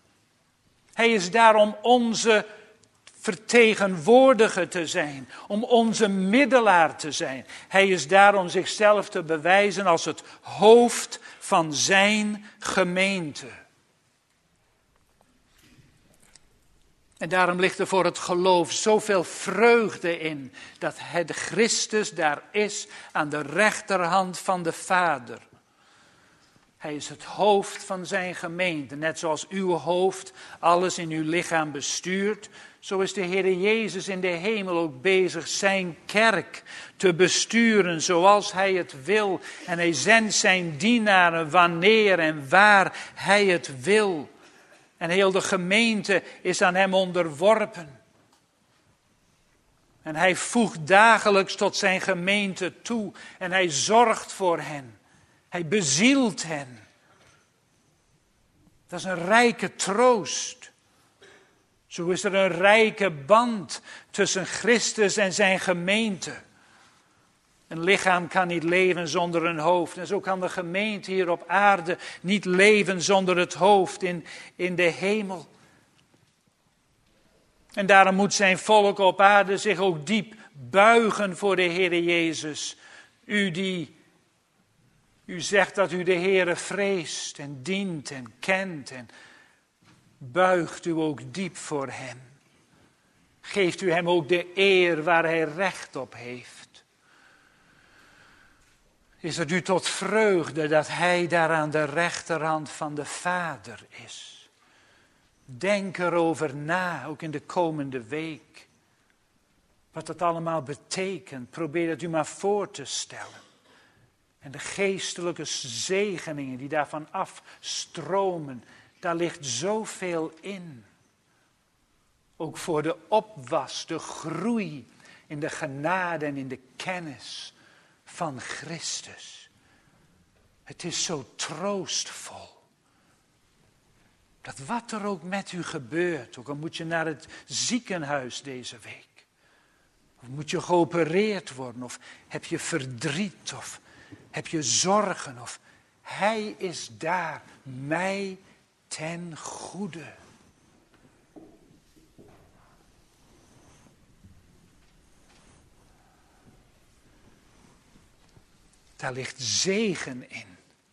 Hij is daar om onze vertegenwoordiger te zijn, om onze middelaar te zijn. Hij is daar om zichzelf te bewijzen als het hoofd van zijn gemeente. En daarom ligt er voor het geloof zoveel vreugde in dat het Christus daar is aan de rechterhand van de Vader. Hij is het hoofd van zijn gemeente. Net zoals uw hoofd alles in uw lichaam bestuurt, zo is de Heer Jezus in de hemel ook bezig zijn kerk te besturen zoals hij het wil. En hij zendt zijn dienaren wanneer en waar hij het wil. En heel de gemeente is aan hem onderworpen. En hij voegt dagelijks tot zijn gemeente toe. En hij zorgt voor hen. Hij bezielt hen. Dat is een rijke troost. Zo is er een rijke band tussen Christus en zijn gemeente. Een lichaam kan niet leven zonder een hoofd. En zo kan de gemeente hier op aarde niet leven zonder het hoofd in de hemel. En daarom moet zijn volk op aarde zich ook diep buigen voor de Heere Jezus. U zegt dat u de Heere vreest en dient en kent. En buigt u ook diep voor hem. Geeft u hem ook de eer waar hij recht op heeft. Is het u tot vreugde dat hij daar aan de rechterhand van de Vader is. Denk erover na, ook in de komende week. Wat het allemaal betekent. Probeer het u maar voor te stellen. En de geestelijke zegeningen die daarvan afstromen, daar ligt zoveel in. Ook voor de opwas, de groei in de genade en in de kennis van Christus. Het is zo troostvol. Dat wat er ook met u gebeurt, ook al moet je naar het ziekenhuis deze week. Of moet je geopereerd worden, of heb je verdriet, of heb je zorgen, of hij is daar, mij ten goede. Daar ligt zegen in.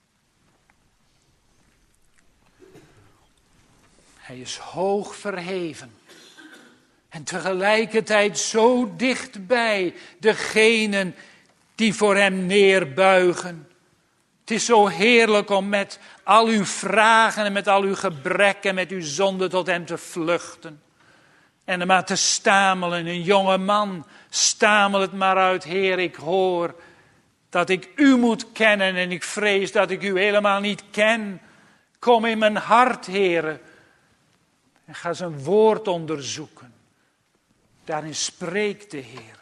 Hij is hoog verheven. En tegelijkertijd zo dichtbij degenen die voor hem neerbuigen. Het is zo heerlijk om met al uw vragen en met al uw gebreken en met uw zonde tot hem te vluchten. En hem maar te stamelen. Een jonge man, stamel het maar uit. Heer, ik hoor dat ik u moet kennen en ik vrees dat ik u helemaal niet ken. Kom in mijn hart, Heere. En ga zijn woord onderzoeken. Daarin spreekt de Heer.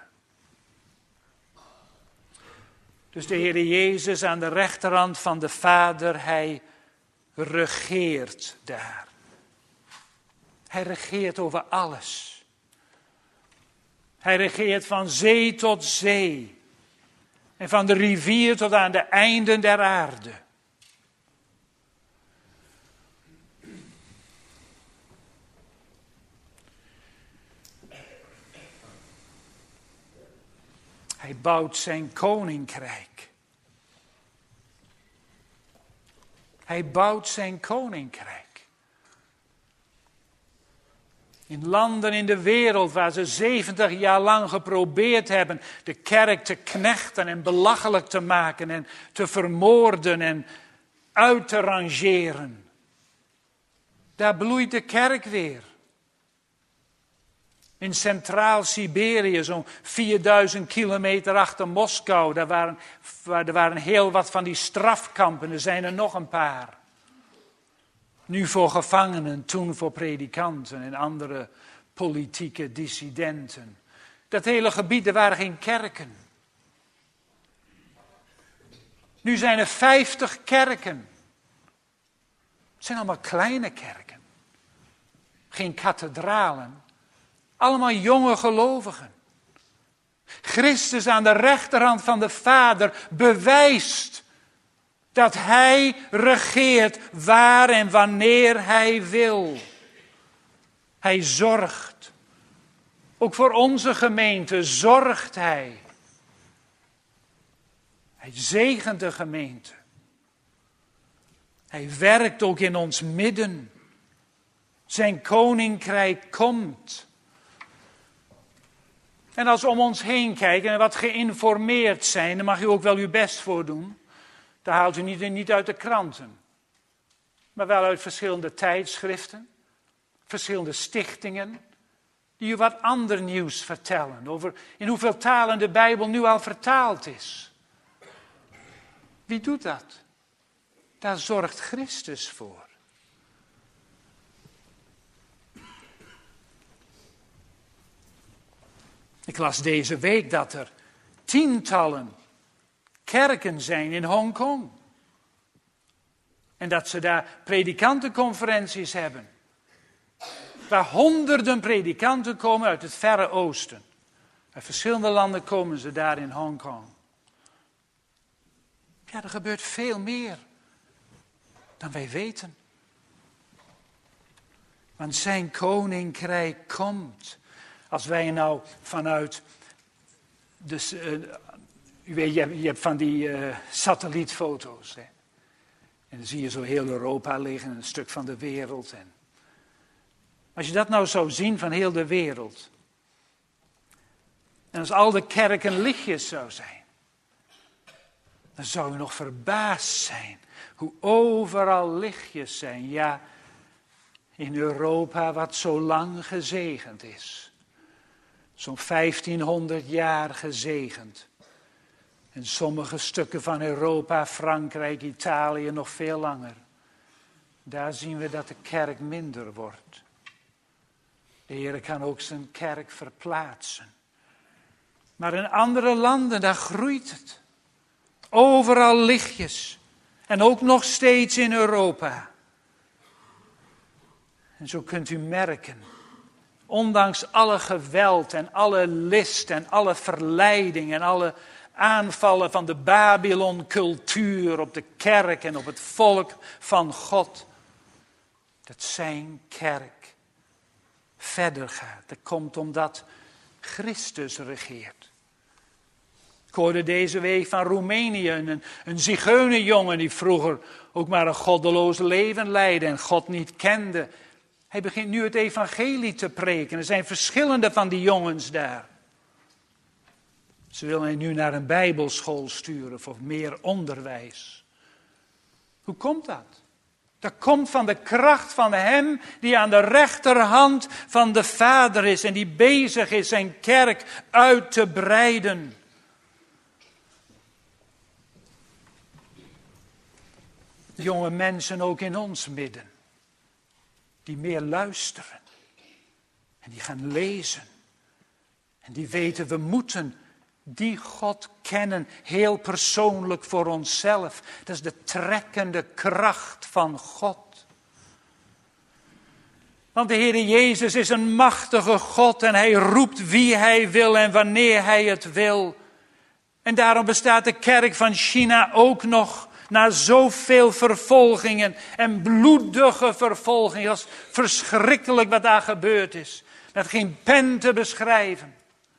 Dus de Heer Jezus aan de rechterhand van de Vader, hij regeert daar. Hij regeert over alles. Hij regeert van zee tot zee. En van de rivier tot aan de einden der aarde. Hij bouwt zijn koninkrijk. Hij bouwt zijn koninkrijk. In landen in de wereld waar ze 70 jaar lang geprobeerd hebben de kerk te knechten en belachelijk te maken en te vermoorden en uit te rangeren. Daar bloeit de kerk weer. In Centraal-Siberië, zo'n 4000 kilometer achter Moskou, daar waren heel wat van die strafkampen, er zijn er nog een paar. Nu voor gevangenen, toen voor predikanten en andere politieke dissidenten. Dat hele gebied, er waren geen kerken. Nu zijn er 50 kerken. Het zijn allemaal kleine kerken. Geen kathedralen. Allemaal jonge gelovigen. Christus aan de rechterhand van de Vader bewijst dat hij regeert waar en wanneer hij wil. Hij zorgt. Ook voor onze gemeente zorgt hij. Hij zegent de gemeente. Hij werkt ook in ons midden. Zijn koninkrijk komt. En als we om ons heen kijken en wat geïnformeerd zijn, dan mag u ook wel uw best voor doen. Daar haalt u niet uit de kranten. Maar wel uit verschillende tijdschriften, verschillende stichtingen, die u wat ander nieuws vertellen over in hoeveel talen de Bijbel nu al vertaald is. Wie doet dat? Daar zorgt Christus voor. Ik las deze week dat er tientallen kerken zijn in Hongkong. En dat ze daar predikantenconferenties hebben. Waar honderden predikanten komen uit het Verre Oosten. Uit verschillende landen komen ze daar in Hongkong. Ja, er gebeurt veel meer dan wij weten. Want zijn koninkrijk komt. Als wij nou vanuit, u weet, je hebt van die satellietfoto's. Hè? En dan zie je zo heel Europa liggen, een stuk van de wereld. En als je dat nou zou zien van heel de wereld. En als al de kerken lichtjes zou zijn. Dan zou je nog verbaasd zijn hoe overal lichtjes zijn. Ja, In Europa wat zo lang gezegend is. Zo'n 1500 jaar gezegend. En sommige stukken van Europa, Frankrijk, Italië nog veel langer. Daar zien we dat de kerk minder wordt. De Heer kan ook zijn kerk verplaatsen. Maar in andere landen, daar groeit het. Overal lichtjes. En ook nog steeds in Europa. En zo kunt u merken, ondanks alle geweld en alle list en alle verleiding en alle aanvallen van de Babylon-cultuur op de kerk en op het volk van God, dat zijn kerk verder gaat. Dat komt omdat Christus regeert. Ik hoorde deze week van Roemenië een zigeunerjongen die vroeger ook maar een goddeloos leven leidde en God niet kende. Hij begint nu het evangelie te preken. Er zijn verschillende van die jongens daar. Ze willen hem nu naar een bijbelschool sturen voor meer onderwijs. Hoe komt dat? Dat komt van de kracht van hem die aan de rechterhand van de Vader is en die bezig is zijn kerk uit te breiden. Jonge mensen ook in ons midden, die meer luisteren en die gaan lezen en die weten we moeten die God kennen, heel persoonlijk voor onszelf. Dat is de trekkende kracht van God. Want de Heer Jezus is een machtige God en hij roept wie hij wil en wanneer hij het wil. En daarom bestaat de kerk van China ook nog na zoveel vervolgingen en bloedige vervolgingen. Dat is verschrikkelijk wat daar gebeurd is. Met geen pen te beschrijven.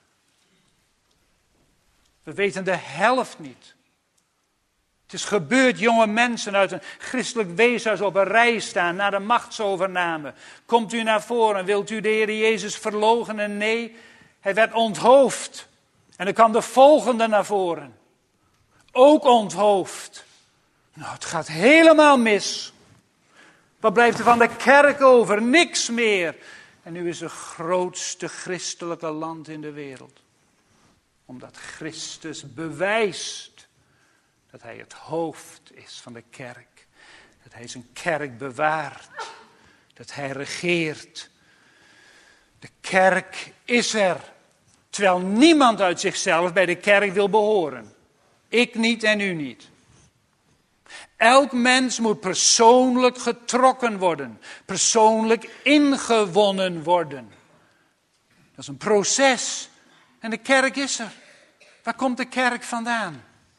We weten de helft niet. Het is gebeurd, jonge mensen uit een christelijk weeshuis op een rij staan na de machtsovername. Komt u naar voren, wilt u de Heer Jezus verloochenen? Nee, hij werd onthoofd. En dan kwam de volgende naar voren. Ook onthoofd. Nou, het gaat helemaal mis. Wat blijft er van de kerk over? Niks meer. En nu is het grootste christelijke land in de wereld. Omdat Christus bewijst dat hij het hoofd is van de kerk. Dat hij zijn kerk bewaart. Dat hij regeert. De kerk is er. Terwijl niemand uit zichzelf bij de kerk wil behoren. Ik niet en u niet. Elk mens moet persoonlijk getrokken worden. Persoonlijk ingewonnen worden. Dat is een proces. En de kerk is er. Waar komt de kerk vandaan?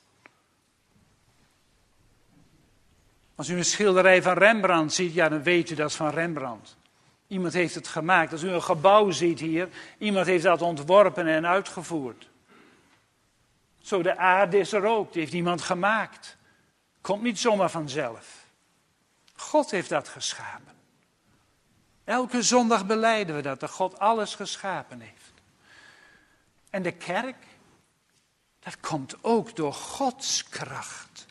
Als u een schilderij van Rembrandt ziet, ja, dan weet u dat is van Rembrandt. Iemand heeft het gemaakt. Als u een gebouw ziet hier, iemand heeft dat ontworpen en uitgevoerd. Zo, de aarde is er ook, die heeft iemand gemaakt. Komt niet zomaar vanzelf. God heeft dat geschapen. Elke zondag belijden we dat God alles geschapen heeft. En de kerk, dat komt ook door Gods kracht.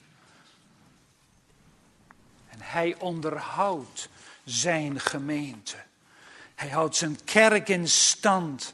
En hij onderhoudt zijn gemeente. Hij houdt zijn kerk in stand.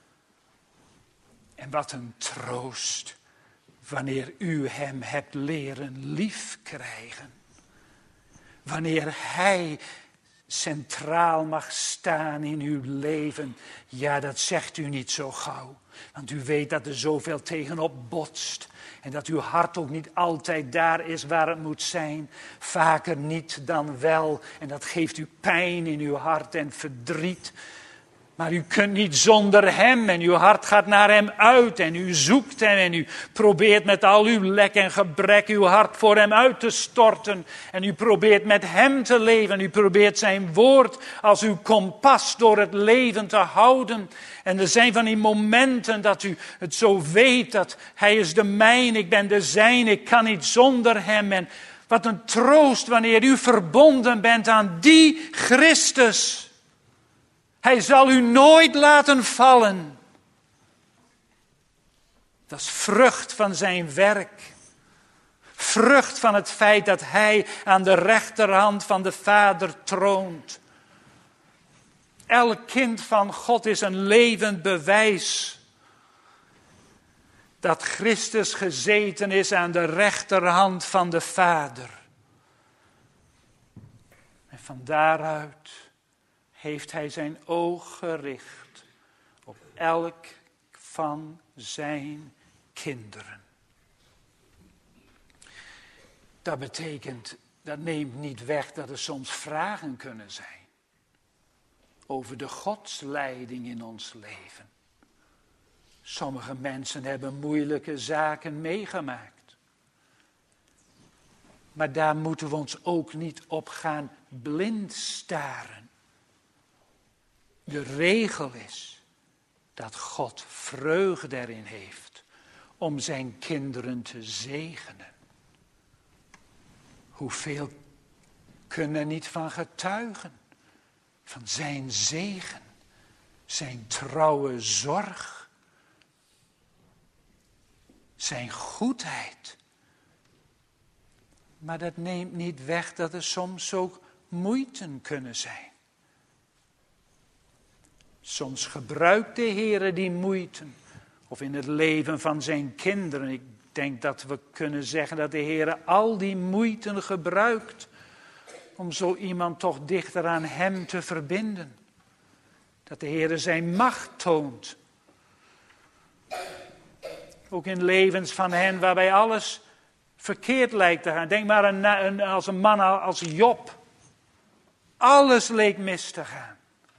En wat een troost wanneer u hem hebt leren liefkrijgen. Wanneer hij centraal mag staan in uw leven. Ja, dat zegt u niet zo gauw. Want u weet dat er zoveel tegenop botst. En dat uw hart ook niet altijd daar is waar het moet zijn. Vaker niet dan wel. En dat geeft u pijn in uw hart en verdriet. Maar u kunt niet zonder hem en uw hart gaat naar hem uit en u zoekt hem en u probeert met al uw lek en gebrek uw hart voor hem uit te storten. En u probeert met hem te leven. U probeert zijn woord als uw kompas door het leven te houden. En er zijn van die momenten dat u het zo weet dat hij is de mijn, ik ben de zijn, ik kan niet zonder hem. En wat een troost wanneer u verbonden bent aan die Christus. Hij zal u nooit laten vallen. Dat is vrucht van zijn werk. Vrucht van het feit dat hij aan de rechterhand van de Vader troont. Elk kind van God is een levend bewijs dat Christus gezeten is aan de rechterhand van de Vader. En van daaruit heeft hij zijn oog gericht op elk van zijn kinderen. Dat betekent, dat neemt niet weg dat er soms vragen kunnen zijn over de godsleiding in ons leven. Sommige mensen hebben moeilijke zaken meegemaakt. Maar daar moeten we ons ook niet op gaan blind staren. De regel is dat God vreugde erin heeft om zijn kinderen te zegenen. Hoeveel kunnen er niet van getuigen? Van zijn zegen, zijn trouwe zorg, zijn goedheid. Maar dat neemt niet weg dat er soms ook moeiten kunnen zijn. Soms gebruikt de Heer die moeiten, of in het leven van zijn kinderen. Ik denk dat we kunnen zeggen dat de Heer al die moeiten gebruikt om zo iemand toch dichter aan hem te verbinden. Dat de Heer zijn macht toont. Ook in levens van hen waarbij alles verkeerd lijkt te gaan. Denk maar als een man als Job. Alles leek mis te gaan.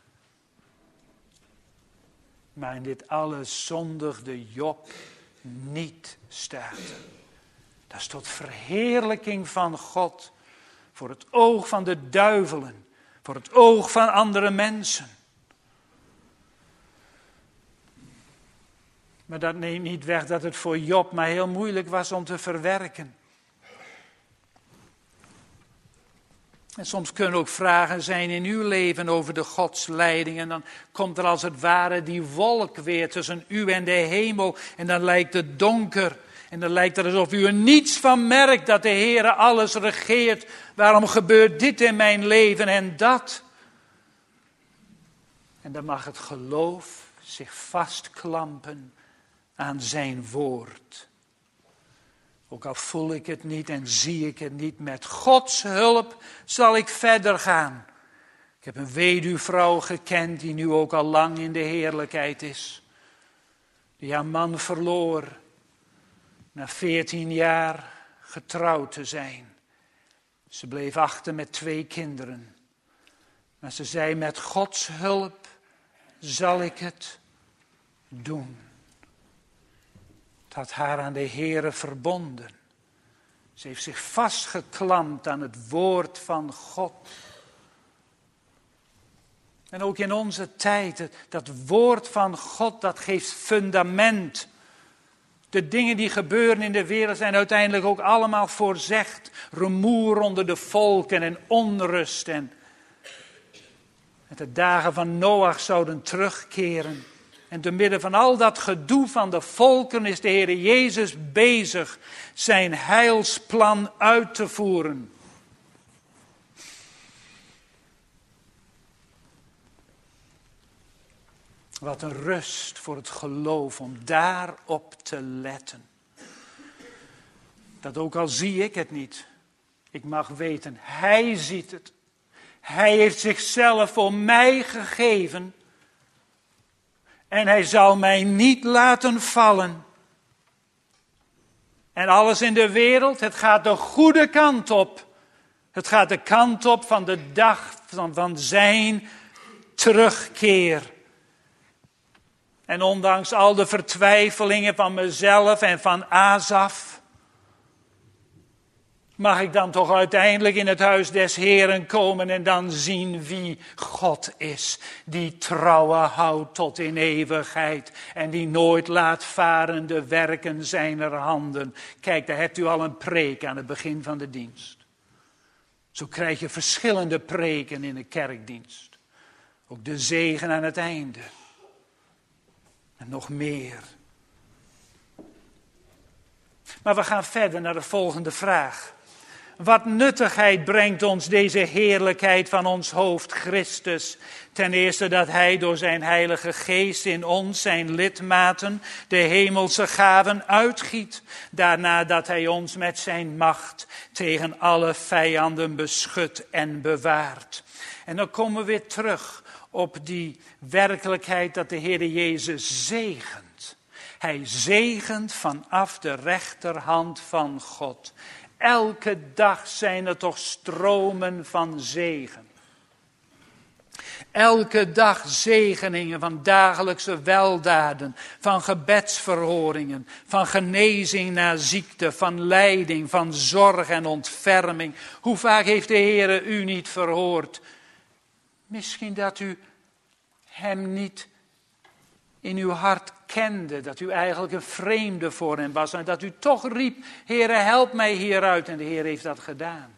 Maar in dit alles zondigde Job niet, staat. Dat is tot verheerlijking van God. Voor het oog van de duivelen. Voor het oog van andere mensen. Maar dat neemt niet weg dat het voor Job maar heel moeilijk was om te verwerken. En soms kunnen ook vragen zijn in uw leven over de godsleiding. En dan komt er als het ware die wolk weer tussen u en de hemel. En dan lijkt het donker. En dan lijkt het alsof u er niets van merkt dat de Heer alles regeert. Waarom gebeurt dit in mijn leven en dat? En dan mag het geloof zich vastklampen aan zijn woord. Ook al voel ik het niet en zie ik het niet, met Gods hulp zal ik verder gaan. Ik heb een weduwvrouw gekend die nu ook al lang in de heerlijkheid is. Die haar man verloor na 14 jaar getrouwd te zijn. Ze bleef achter met 2 kinderen. Maar ze zei, met Gods hulp zal ik het doen. Het had haar aan de Heere verbonden. Ze heeft zich vastgeklampt aan het woord van God. En ook in onze tijd, dat woord van God, dat geeft fundament. De dingen die gebeuren in de wereld zijn uiteindelijk ook allemaal voorzegd. Rumoer onder de volken en onrust. En de dagen van Noach zouden terugkeren. En te midden van al dat gedoe van de volken is de Heer Jezus bezig zijn heilsplan uit te voeren. Wat een rust voor het geloof om daarop te letten. Dat ook al zie ik het niet, ik mag weten, Hij ziet het. Hij heeft zichzelf voor mij gegeven. En Hij zal mij niet laten vallen. En alles in de wereld, het gaat de goede kant op. Het gaat de kant op van de dag van zijn terugkeer. En ondanks al de vertwijfelingen van mezelf en van Asaf, mag ik dan toch uiteindelijk in het huis des Heeren komen en dan zien wie God is. Die trouwen houdt tot in eeuwigheid en die nooit laat varen de werken zijner handen. Kijk, daar hebt u al een preek aan het begin van de dienst. Zo krijg je verschillende preken in de kerkdienst. Ook de zegen aan het einde. En nog meer. Maar we gaan verder naar de volgende vraag. Wat nuttigheid brengt ons deze heerlijkheid van ons hoofd Christus? Ten eerste dat Hij door zijn Heilige Geest in ons, zijn lidmaten, de hemelse gaven uitgiet. Daarna dat Hij ons met zijn macht tegen alle vijanden beschut en bewaart. En dan komen we weer terug op die werkelijkheid dat de Heer Jezus zegent. Hij zegent vanaf de rechterhand van God. Elke dag zijn er toch stromen van zegen. Elke dag zegeningen van dagelijkse weldaden, van gebedsverhoringen, van genezing na ziekte, van lijding, van zorg en ontferming. Hoe vaak heeft de Heer u niet verhoord? Misschien dat u hem niet in uw hart kende, dat u eigenlijk een vreemde voor hem was en dat u toch riep, Heere, help mij hieruit, en de Heer heeft dat gedaan.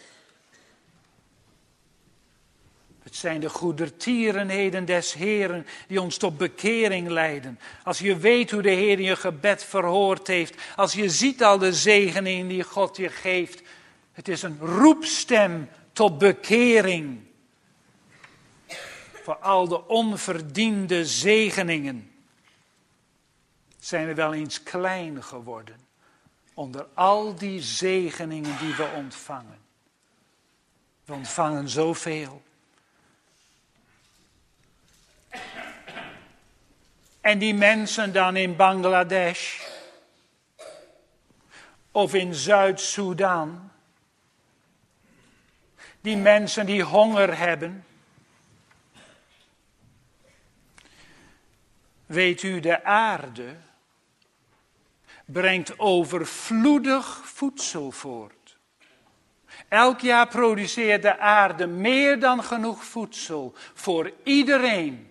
Het zijn de goedertierenheden des Heeren die ons tot bekering leiden. Als je weet hoe de Heer je gebed verhoord heeft, als je ziet al de zegeningen die God je geeft, het is een roepstem tot bekering. Voor al de onverdiende zegeningen zijn we wel eens klein geworden onder al die zegeningen die we ontvangen. We ontvangen zoveel. En die mensen dan in Bangladesh of in Zuid-Soedan, die mensen die honger hebben. Weet u, de aarde brengt overvloedig voedsel voort. Elk jaar produceert de aarde meer dan genoeg voedsel voor iedereen.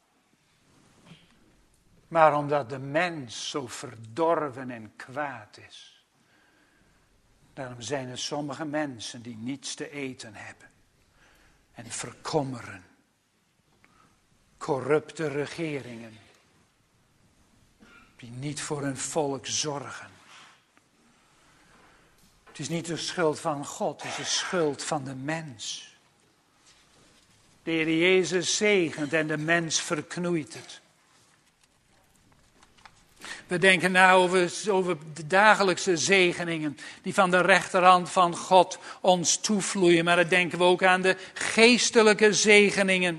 Maar omdat de mens zo verdorven en kwaad is, daarom zijn er sommige mensen die niets te eten hebben en verkommeren. Corrupte regeringen die niet voor hun volk zorgen. Het is niet de schuld van God, het is de schuld van de mens. De Heer Jezus zegent en de mens verknoeit het. We denken nou over de dagelijkse zegeningen die van de rechterhand van God ons toevloeien. Maar dan denken we ook aan de geestelijke zegeningen.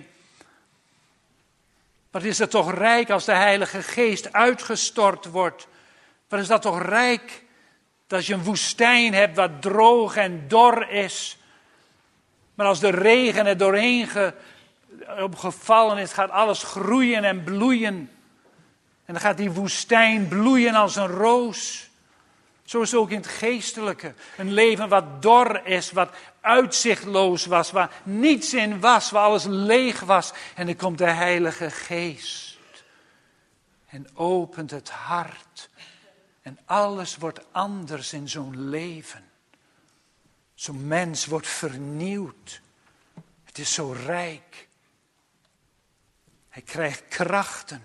Wat is dat toch rijk als de Heilige Geest uitgestort wordt. Wat is dat toch rijk dat je een woestijn hebt wat droog en dor is. Maar als de regen er doorheen gevallen is, gaat alles groeien en bloeien. En dan gaat die woestijn bloeien als een roos. Zo is het ook in het geestelijke. Een leven wat dor is, wat uitzichtloos was, waar niets in was, waar alles leeg was. En dan komt de Heilige Geest en opent het hart. En alles wordt anders in zo'n leven. Zo'n mens wordt vernieuwd. Het is zo rijk. Hij krijgt krachten.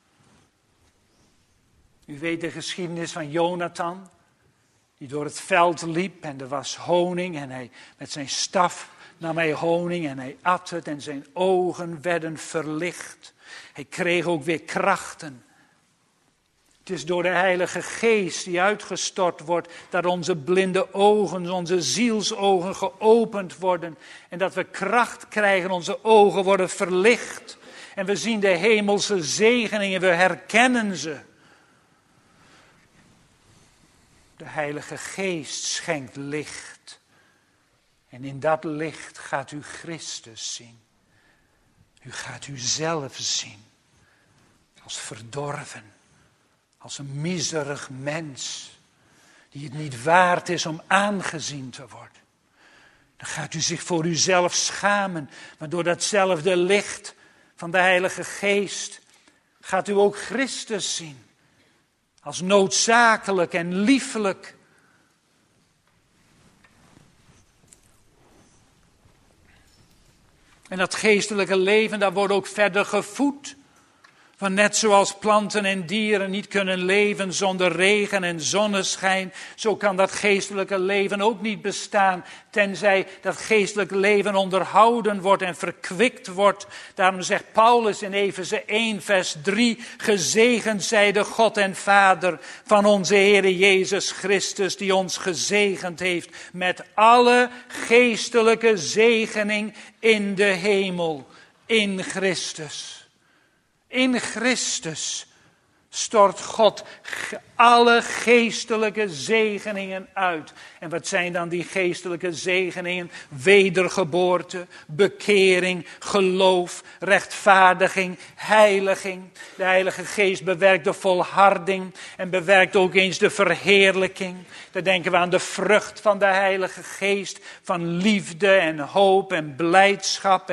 U weet de geschiedenis van Jonathan, die door het veld liep en er was honing en hij met zijn staf nam hij honing en hij at het en zijn ogen werden verlicht. Hij kreeg ook weer krachten. Het is door de Heilige Geest die uitgestort wordt, dat onze blinde ogen, onze zielsogen geopend worden en dat we kracht krijgen, onze ogen worden verlicht en we zien de hemelse zegeningen, we herkennen ze. De Heilige Geest schenkt licht. En in dat licht gaat u Christus zien. U gaat uzelf zien. Als verdorven. Als een miserig mens. Die het niet waard is om aangezien te worden. Dan gaat u zich voor uzelf schamen. Maar door datzelfde licht van de Heilige Geest gaat u ook Christus zien. Als noodzakelijk en liefelijk. En dat geestelijke leven, dat wordt ook verder gevoed Want net zoals planten en dieren niet kunnen leven zonder regen en zonneschijn, zo kan dat geestelijke leven ook niet bestaan, tenzij dat geestelijke leven onderhouden wordt en verkwikt wordt. Daarom zegt Paulus in Efeze 1 vers 3, gezegend zij de God en Vader van onze Heere Jezus Christus, die ons gezegend heeft met alle geestelijke zegening in de hemel, in Christus. In Christus stort God alle geestelijke zegeningen uit. En wat zijn dan die geestelijke zegeningen? Wedergeboorte, bekering, geloof, rechtvaardiging, heiliging. De Heilige Geest bewerkt de volharding en bewerkt ook eens de verheerlijking. Dan denken we aan de vrucht van de Heilige Geest, van liefde en hoop en blijdschap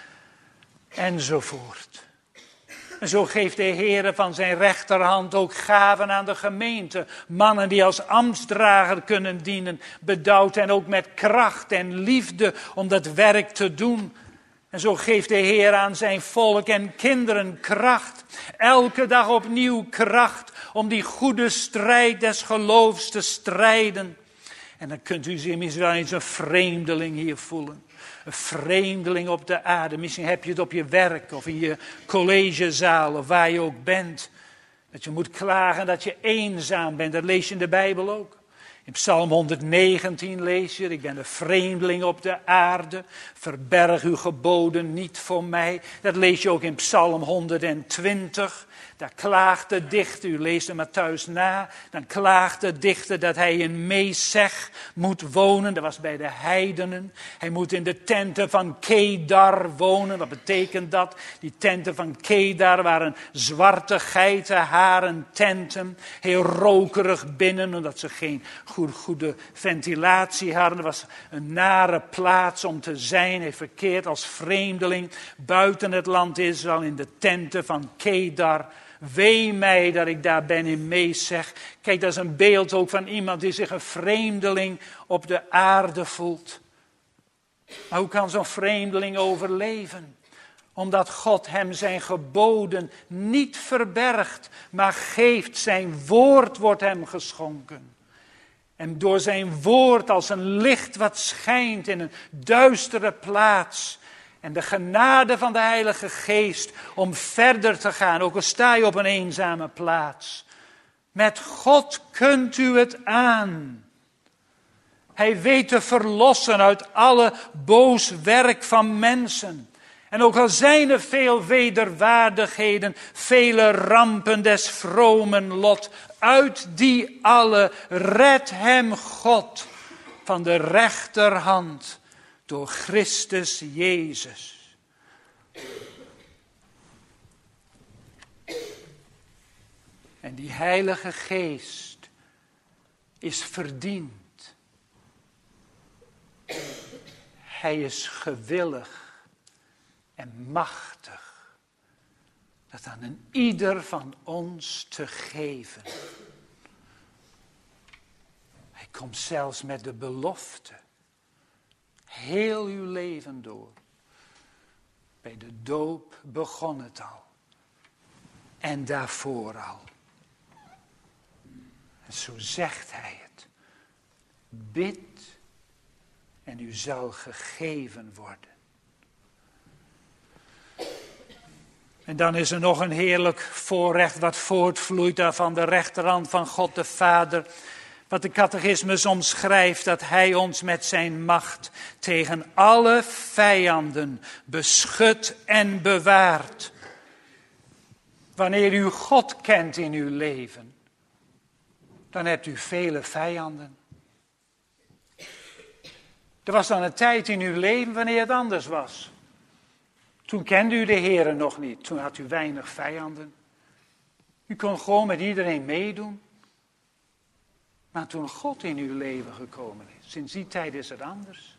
enzovoort. En zo geeft de Heer van zijn rechterhand ook gaven aan de gemeente. Mannen die als ambtsdrager kunnen dienen. Bedouwd en ook met kracht en liefde om dat werk te doen. En zo geeft de Heer aan zijn volk en kinderen kracht. Elke dag opnieuw kracht om die goede strijd des geloofs te strijden. En dan kunt u zich misschien wel eens een vreemdeling hier voelen. Een vreemdeling op de aarde. Misschien heb je het op je werk of in je collegezaal of waar je ook bent. Dat je moet klagen dat je eenzaam bent. Dat lees je in de Bijbel ook. In Psalm 119 lees je, ik ben een vreemdeling op de aarde. Verberg uw geboden niet voor mij. Dat lees je ook in Psalm 120. Daar klaagt de dichter, u leest hem maar thuis na. Dan klaagt de dichter dat hij in Mesech moet wonen. Dat was bij de heidenen. Hij moet in de tenten van Kedar wonen. Wat betekent dat? Die tenten van Kedar waren zwarte geitenharen tenten. Heel rokerig binnen, omdat ze geen goede ventilatie hadden. Het was een nare plaats om te zijn. Hij verkeert als vreemdeling buiten het land Israël in de tenten van Kedar. Wee mij dat ik daar ben in Mesech. Kijk, dat is een beeld ook van iemand die zich een vreemdeling op de aarde voelt. Maar hoe kan zo'n vreemdeling overleven? Omdat God hem zijn geboden niet verbergt, maar geeft. Zijn woord wordt hem geschonken. En door zijn woord als een licht wat schijnt in een duistere plaats. En de genade van de Heilige Geest om verder te gaan, ook al sta je op een eenzame plaats. Met God kunt u het aan. Hij weet te verlossen uit alle boos werk van mensen. En ook al zijn er veel wederwaardigheden, vele rampen des vromen lot, uit die alle redt hem God van de rechterhand door Christus Jezus. En die Heilige Geest is verdiend. Hij is gewillig en machtig dat aan een ieder van ons te geven. Hij komt zelfs met de belofte. Heel uw leven door. Bij de doop begon het al. En daarvoor al. En zo zegt hij het. Bid en u zal gegeven worden. En dan is er nog een heerlijk voorrecht wat voortvloeit daar van de rechterhand van God de Vader. Wat de catechismus omschrijft, dat hij ons met zijn macht tegen alle vijanden beschut en bewaart. Wanneer u God kent in uw leven, dan hebt u vele vijanden. Er was dan een tijd in uw leven wanneer het anders was. Toen kende u de Heere nog niet, toen had u weinig vijanden. U kon gewoon met iedereen meedoen. Maar toen God in uw leven gekomen is, sinds die tijd is het anders.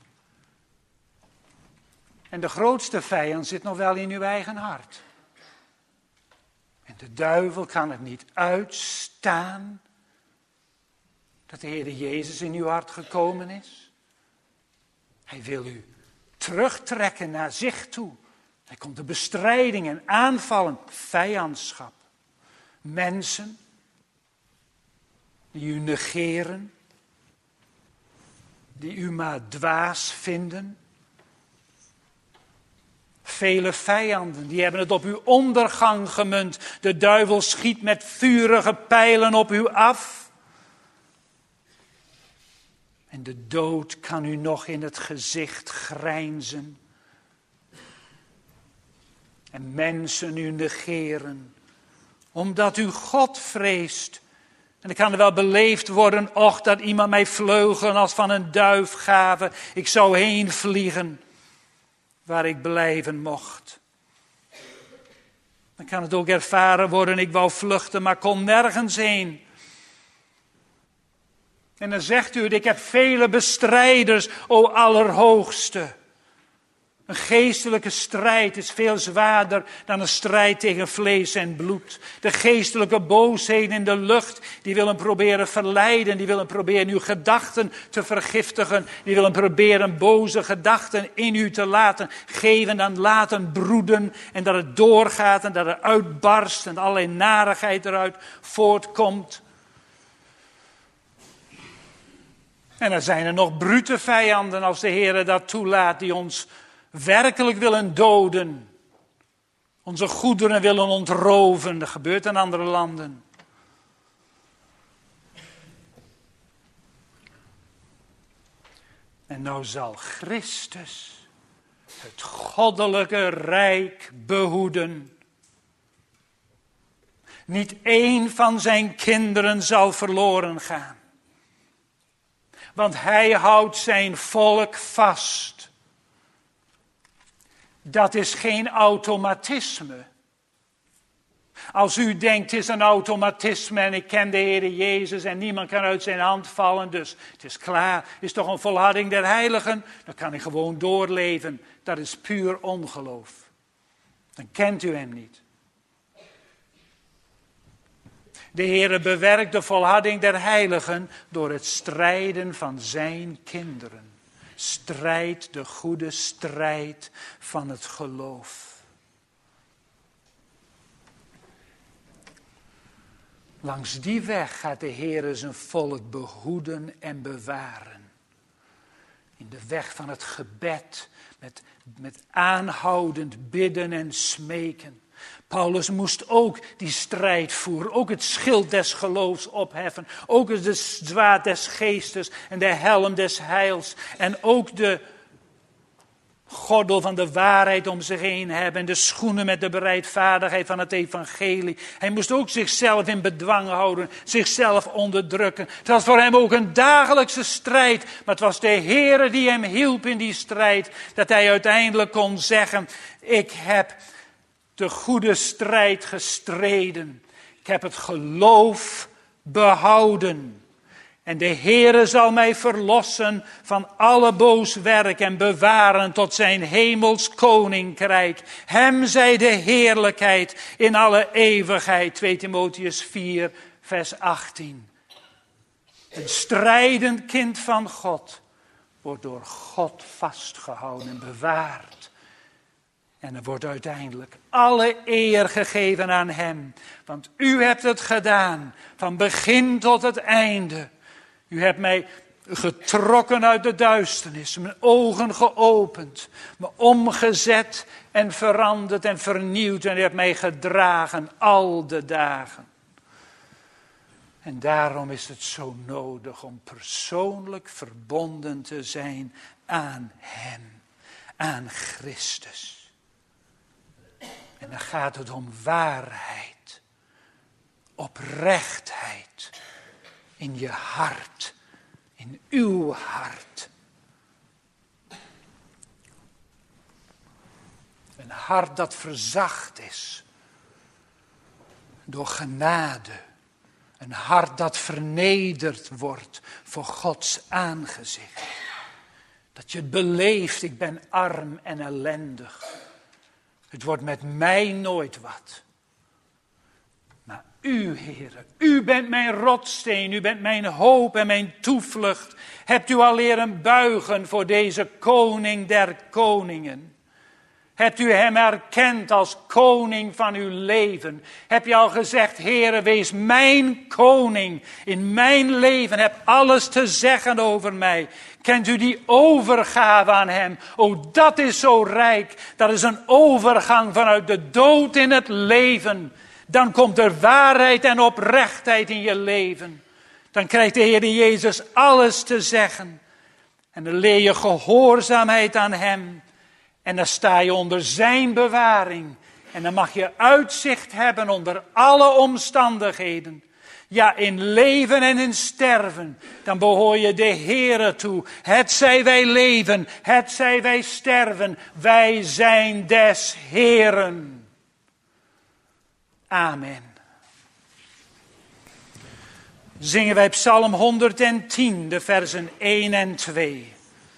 En de grootste vijand zit nog wel in uw eigen hart. En de duivel kan het niet uitstaan dat de Heer Jezus in uw hart gekomen is. Hij wil u terugtrekken naar zich toe. Er komt de bestrijding en aanvallen, vijandschap. Mensen die u negeren, die u maar dwaas vinden. Vele vijanden, die hebben het op uw ondergang gemunt. De duivel schiet met vurige pijlen op u af. En de dood kan u nog in het gezicht grijnzen. En mensen u negeren, omdat u God vreest. En dan kan er wel beleefd worden, och, dat iemand mij vleugelen als van een duif gaven. Ik zou heen vliegen, waar ik blijven mocht. Dan kan het ook ervaren worden, ik wou vluchten, maar kon nergens heen. En dan zegt u, ik heb vele bestrijders, o Allerhoogste. Een geestelijke strijd is veel zwaarder dan een strijd tegen vlees en bloed. De geestelijke boosheden in de lucht, die willen proberen verleiden, die willen proberen uw gedachten te vergiftigen, die willen proberen boze gedachten in u te laten geven en laten broeden en dat het doorgaat en dat het uitbarst en allerlei narigheid eruit voortkomt. En dan zijn er nog brute vijanden als de Heer dat toelaat die ons werkelijk willen doden. Onze goederen willen ontroven. Dat gebeurt in andere landen. En nou zal Christus het goddelijke rijk behoeden. Niet één van zijn kinderen zal verloren gaan. Want hij houdt zijn volk vast. Dat is geen automatisme. Als u denkt, het is een automatisme en ik ken de Heer Jezus en niemand kan uit zijn hand vallen, dus het is klaar, het is toch een volharding der heiligen, dan kan ik gewoon doorleven. Dat is puur ongeloof. Dan kent u hem niet. De Heer bewerkt de volharding der heiligen door het strijden van zijn kinderen. Strijd, de goede strijd van het geloof. Langs die weg gaat de Heer zijn volk behoeden en bewaren. In de weg van het gebed, met aanhoudend bidden en smeken. Paulus moest ook die strijd voeren, ook het schild des geloofs opheffen, ook het zwaard des geestes en de helm des heils en ook de gordel van de waarheid om zich heen hebben en de schoenen met de bereidvaardigheid van het evangelie. Hij moest ook zichzelf in bedwang houden, zichzelf onderdrukken. Het was voor hem ook een dagelijkse strijd, maar het was de Heere die hem hielp in die strijd, dat hij uiteindelijk kon zeggen, ik heb de goede strijd gestreden. Ik heb het geloof behouden. En de Heere zal mij verlossen van alle boos werk en bewaren tot zijn hemels koninkrijk. Hem zij de heerlijkheid in alle eeuwigheid. 2 Timotheüs 4 vers 18. Een strijdend kind van God wordt door God vastgehouden en bewaard. En er wordt uiteindelijk alle eer gegeven aan hem. Want u hebt het gedaan, van begin tot het einde. U hebt mij getrokken uit de duisternis, mijn ogen geopend, me omgezet en veranderd en vernieuwd. En u hebt mij gedragen al de dagen. En daarom is het zo nodig om persoonlijk verbonden te zijn aan hem, aan Christus. En dan gaat het om waarheid, oprechtheid in je hart, in uw hart. Een hart dat verzacht is door genade. Een hart dat vernederd wordt voor Gods aangezicht. Dat je het beleeft, ik ben arm en ellendig. Het wordt met mij nooit wat. Maar u, Heere, u bent mijn rotsteen, u bent mijn hoop en mijn toevlucht. Hebt u al leren buigen voor deze koning der koningen. Hebt u hem erkend als koning van uw leven? Heb je al gezegd, Heere, wees mijn koning in mijn leven. Heb alles te zeggen over mij. Kent u die overgave aan hem? O, dat is zo rijk. Dat is een overgang vanuit de dood in het leven. Dan komt er waarheid en oprechtheid in je leven. Dan krijgt de Heer Jezus alles te zeggen. En dan leer je gehoorzaamheid aan hem. En dan sta je onder zijn bewaring. En dan mag je uitzicht hebben onder alle omstandigheden. Ja, in leven en in sterven. Dan behoor je de Heere toe. Hetzij wij leven, hetzij wij sterven. Wij zijn des Heeren. Amen. Zingen wij Psalm 110, de versen 1 en 2.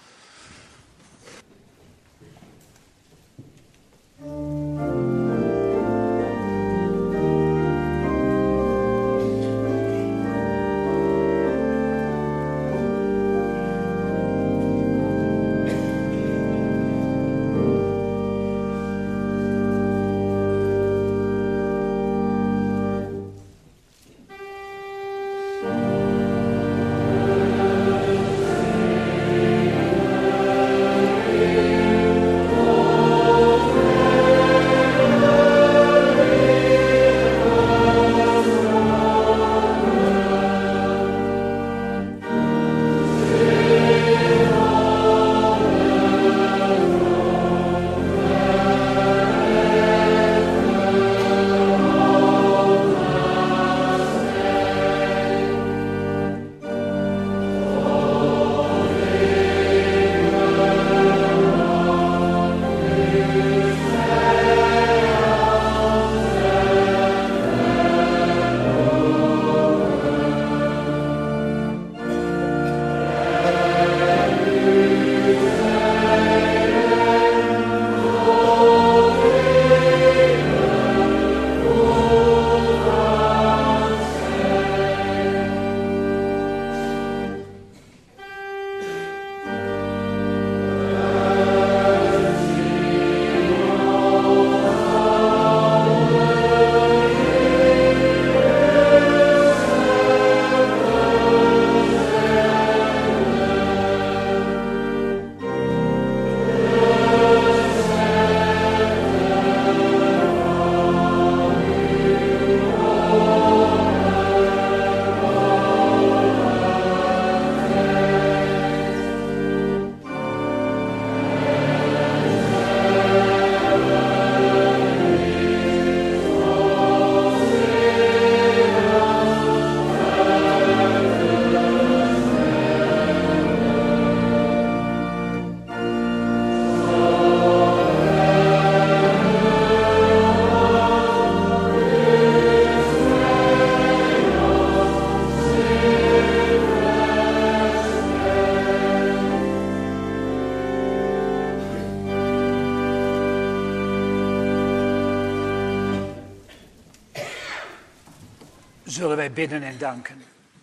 Zullen wij bidden en danken.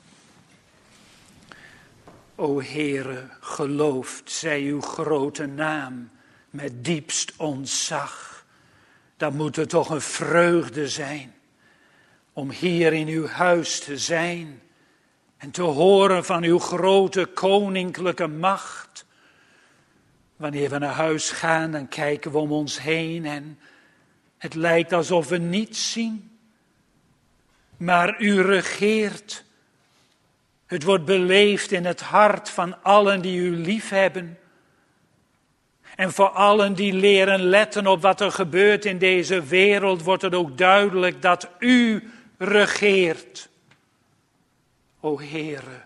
O Heere, geloofd zij uw grote naam met diepst ontzag. Dat moet er toch een vreugde zijn om hier in uw huis te zijn en te horen van uw grote koninklijke macht. Wanneer we naar huis gaan, dan kijken we om ons heen en het lijkt alsof we niets zien. Maar u regeert. Het wordt beleefd in het hart van allen die u liefhebben. En voor allen die leren letten op wat er gebeurt in deze wereld, wordt het ook duidelijk dat u regeert. O Heere,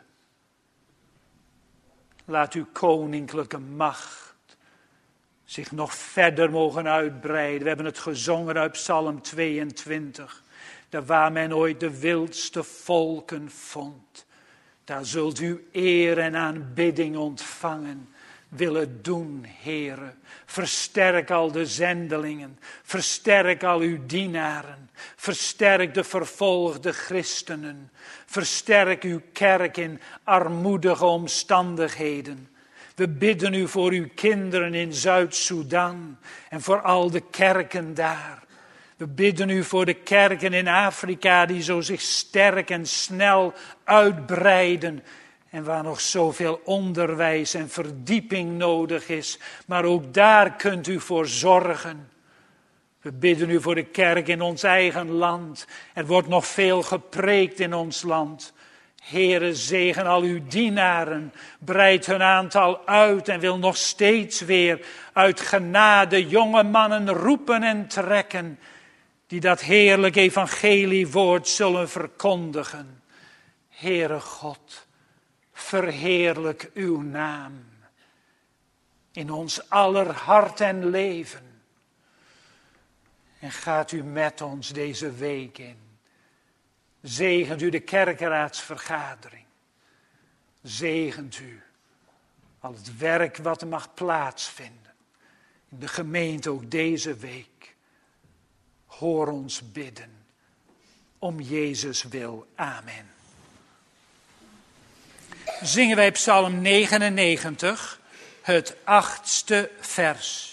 laat uw koninklijke macht zich nog verder mogen uitbreiden. We hebben het gezongen uit Psalm 22. Daar waar men ooit de wildste volken vond. Daar zult u eer en aanbidding ontvangen. Willen doen, Heere. Versterk al de zendelingen. Versterk al uw dienaren. Versterk de vervolgde christenen. Versterk uw kerk in armoedige omstandigheden. We bidden u voor uw kinderen in Zuid-Soedan en voor al de kerken daar. We bidden u voor de kerken in Afrika die zo zich sterk en snel uitbreiden. En waar nog zoveel onderwijs en verdieping nodig is. Maar ook daar kunt u voor zorgen. We bidden u voor de kerk in ons eigen land. Er wordt nog veel gepreekt in ons land. Heere, zegen al uw dienaren. Breid hun aantal uit en wil nog steeds weer uit genade jonge mannen roepen en trekken. Die dat heerlijk evangeliewoord zullen verkondigen. Heere God, verheerlijk uw naam. In ons aller hart en leven. En gaat u met ons deze week in. Zegent u de kerkeraadsvergadering. Zegent u al het werk wat er mag plaatsvinden. In de gemeente ook deze week. Hoor ons bidden. Om Jezus wil. Amen. Zingen wij Psalm 99, het 8e vers.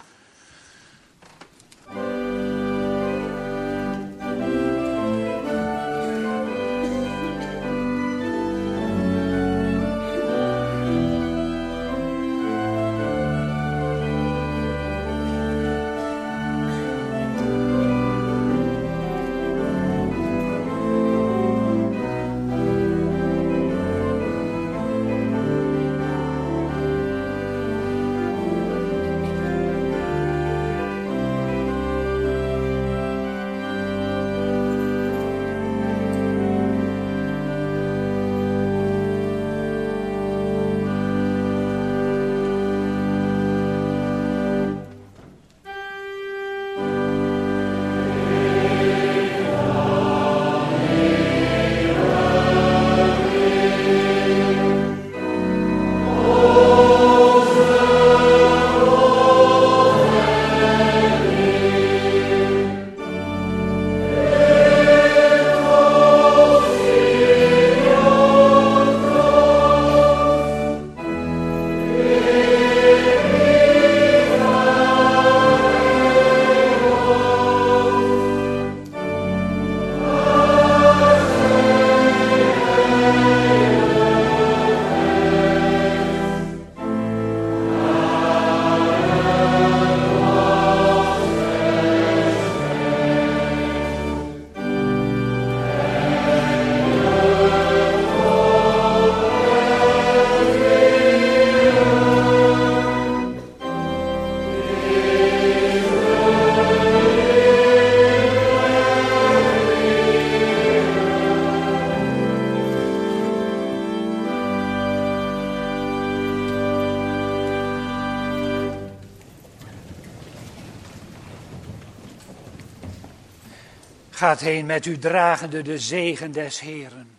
Gaat heen met u dragende de zegen des Heeren.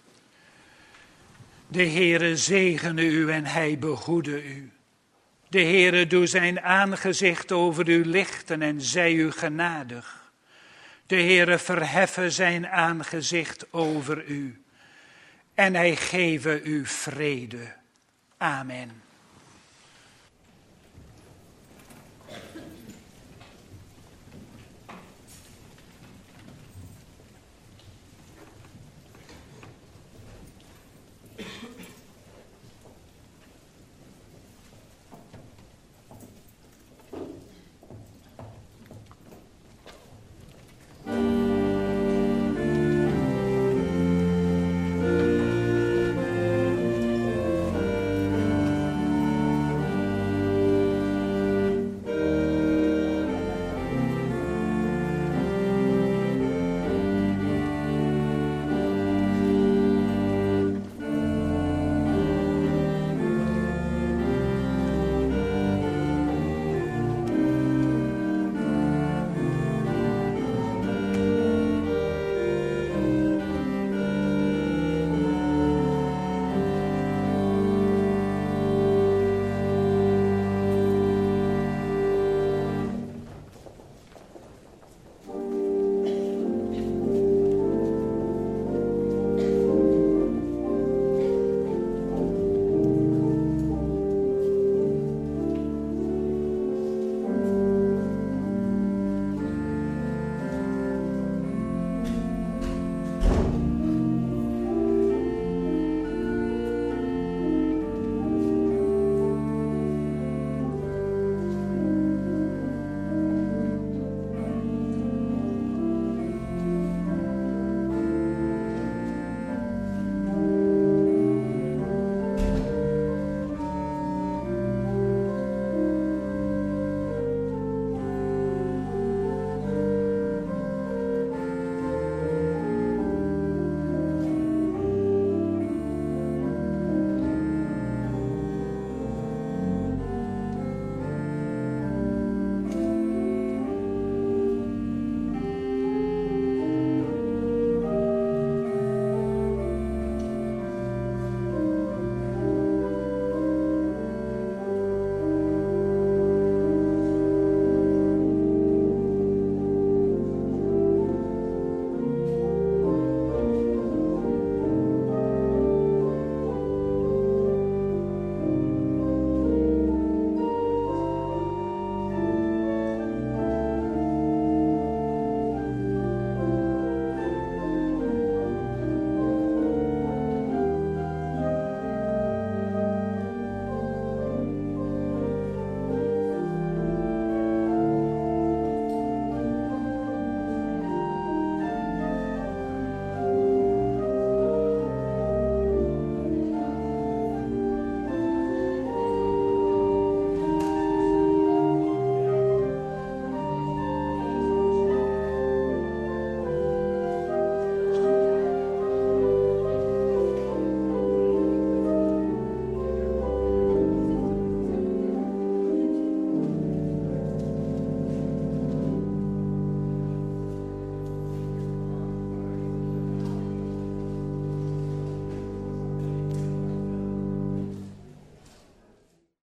De Heere zegene u en hij behoede u. De Heere doe zijn aangezicht over u lichten en zij u genadig. De Heere verheffe zijn aangezicht over u en hij geve u vrede. Amen.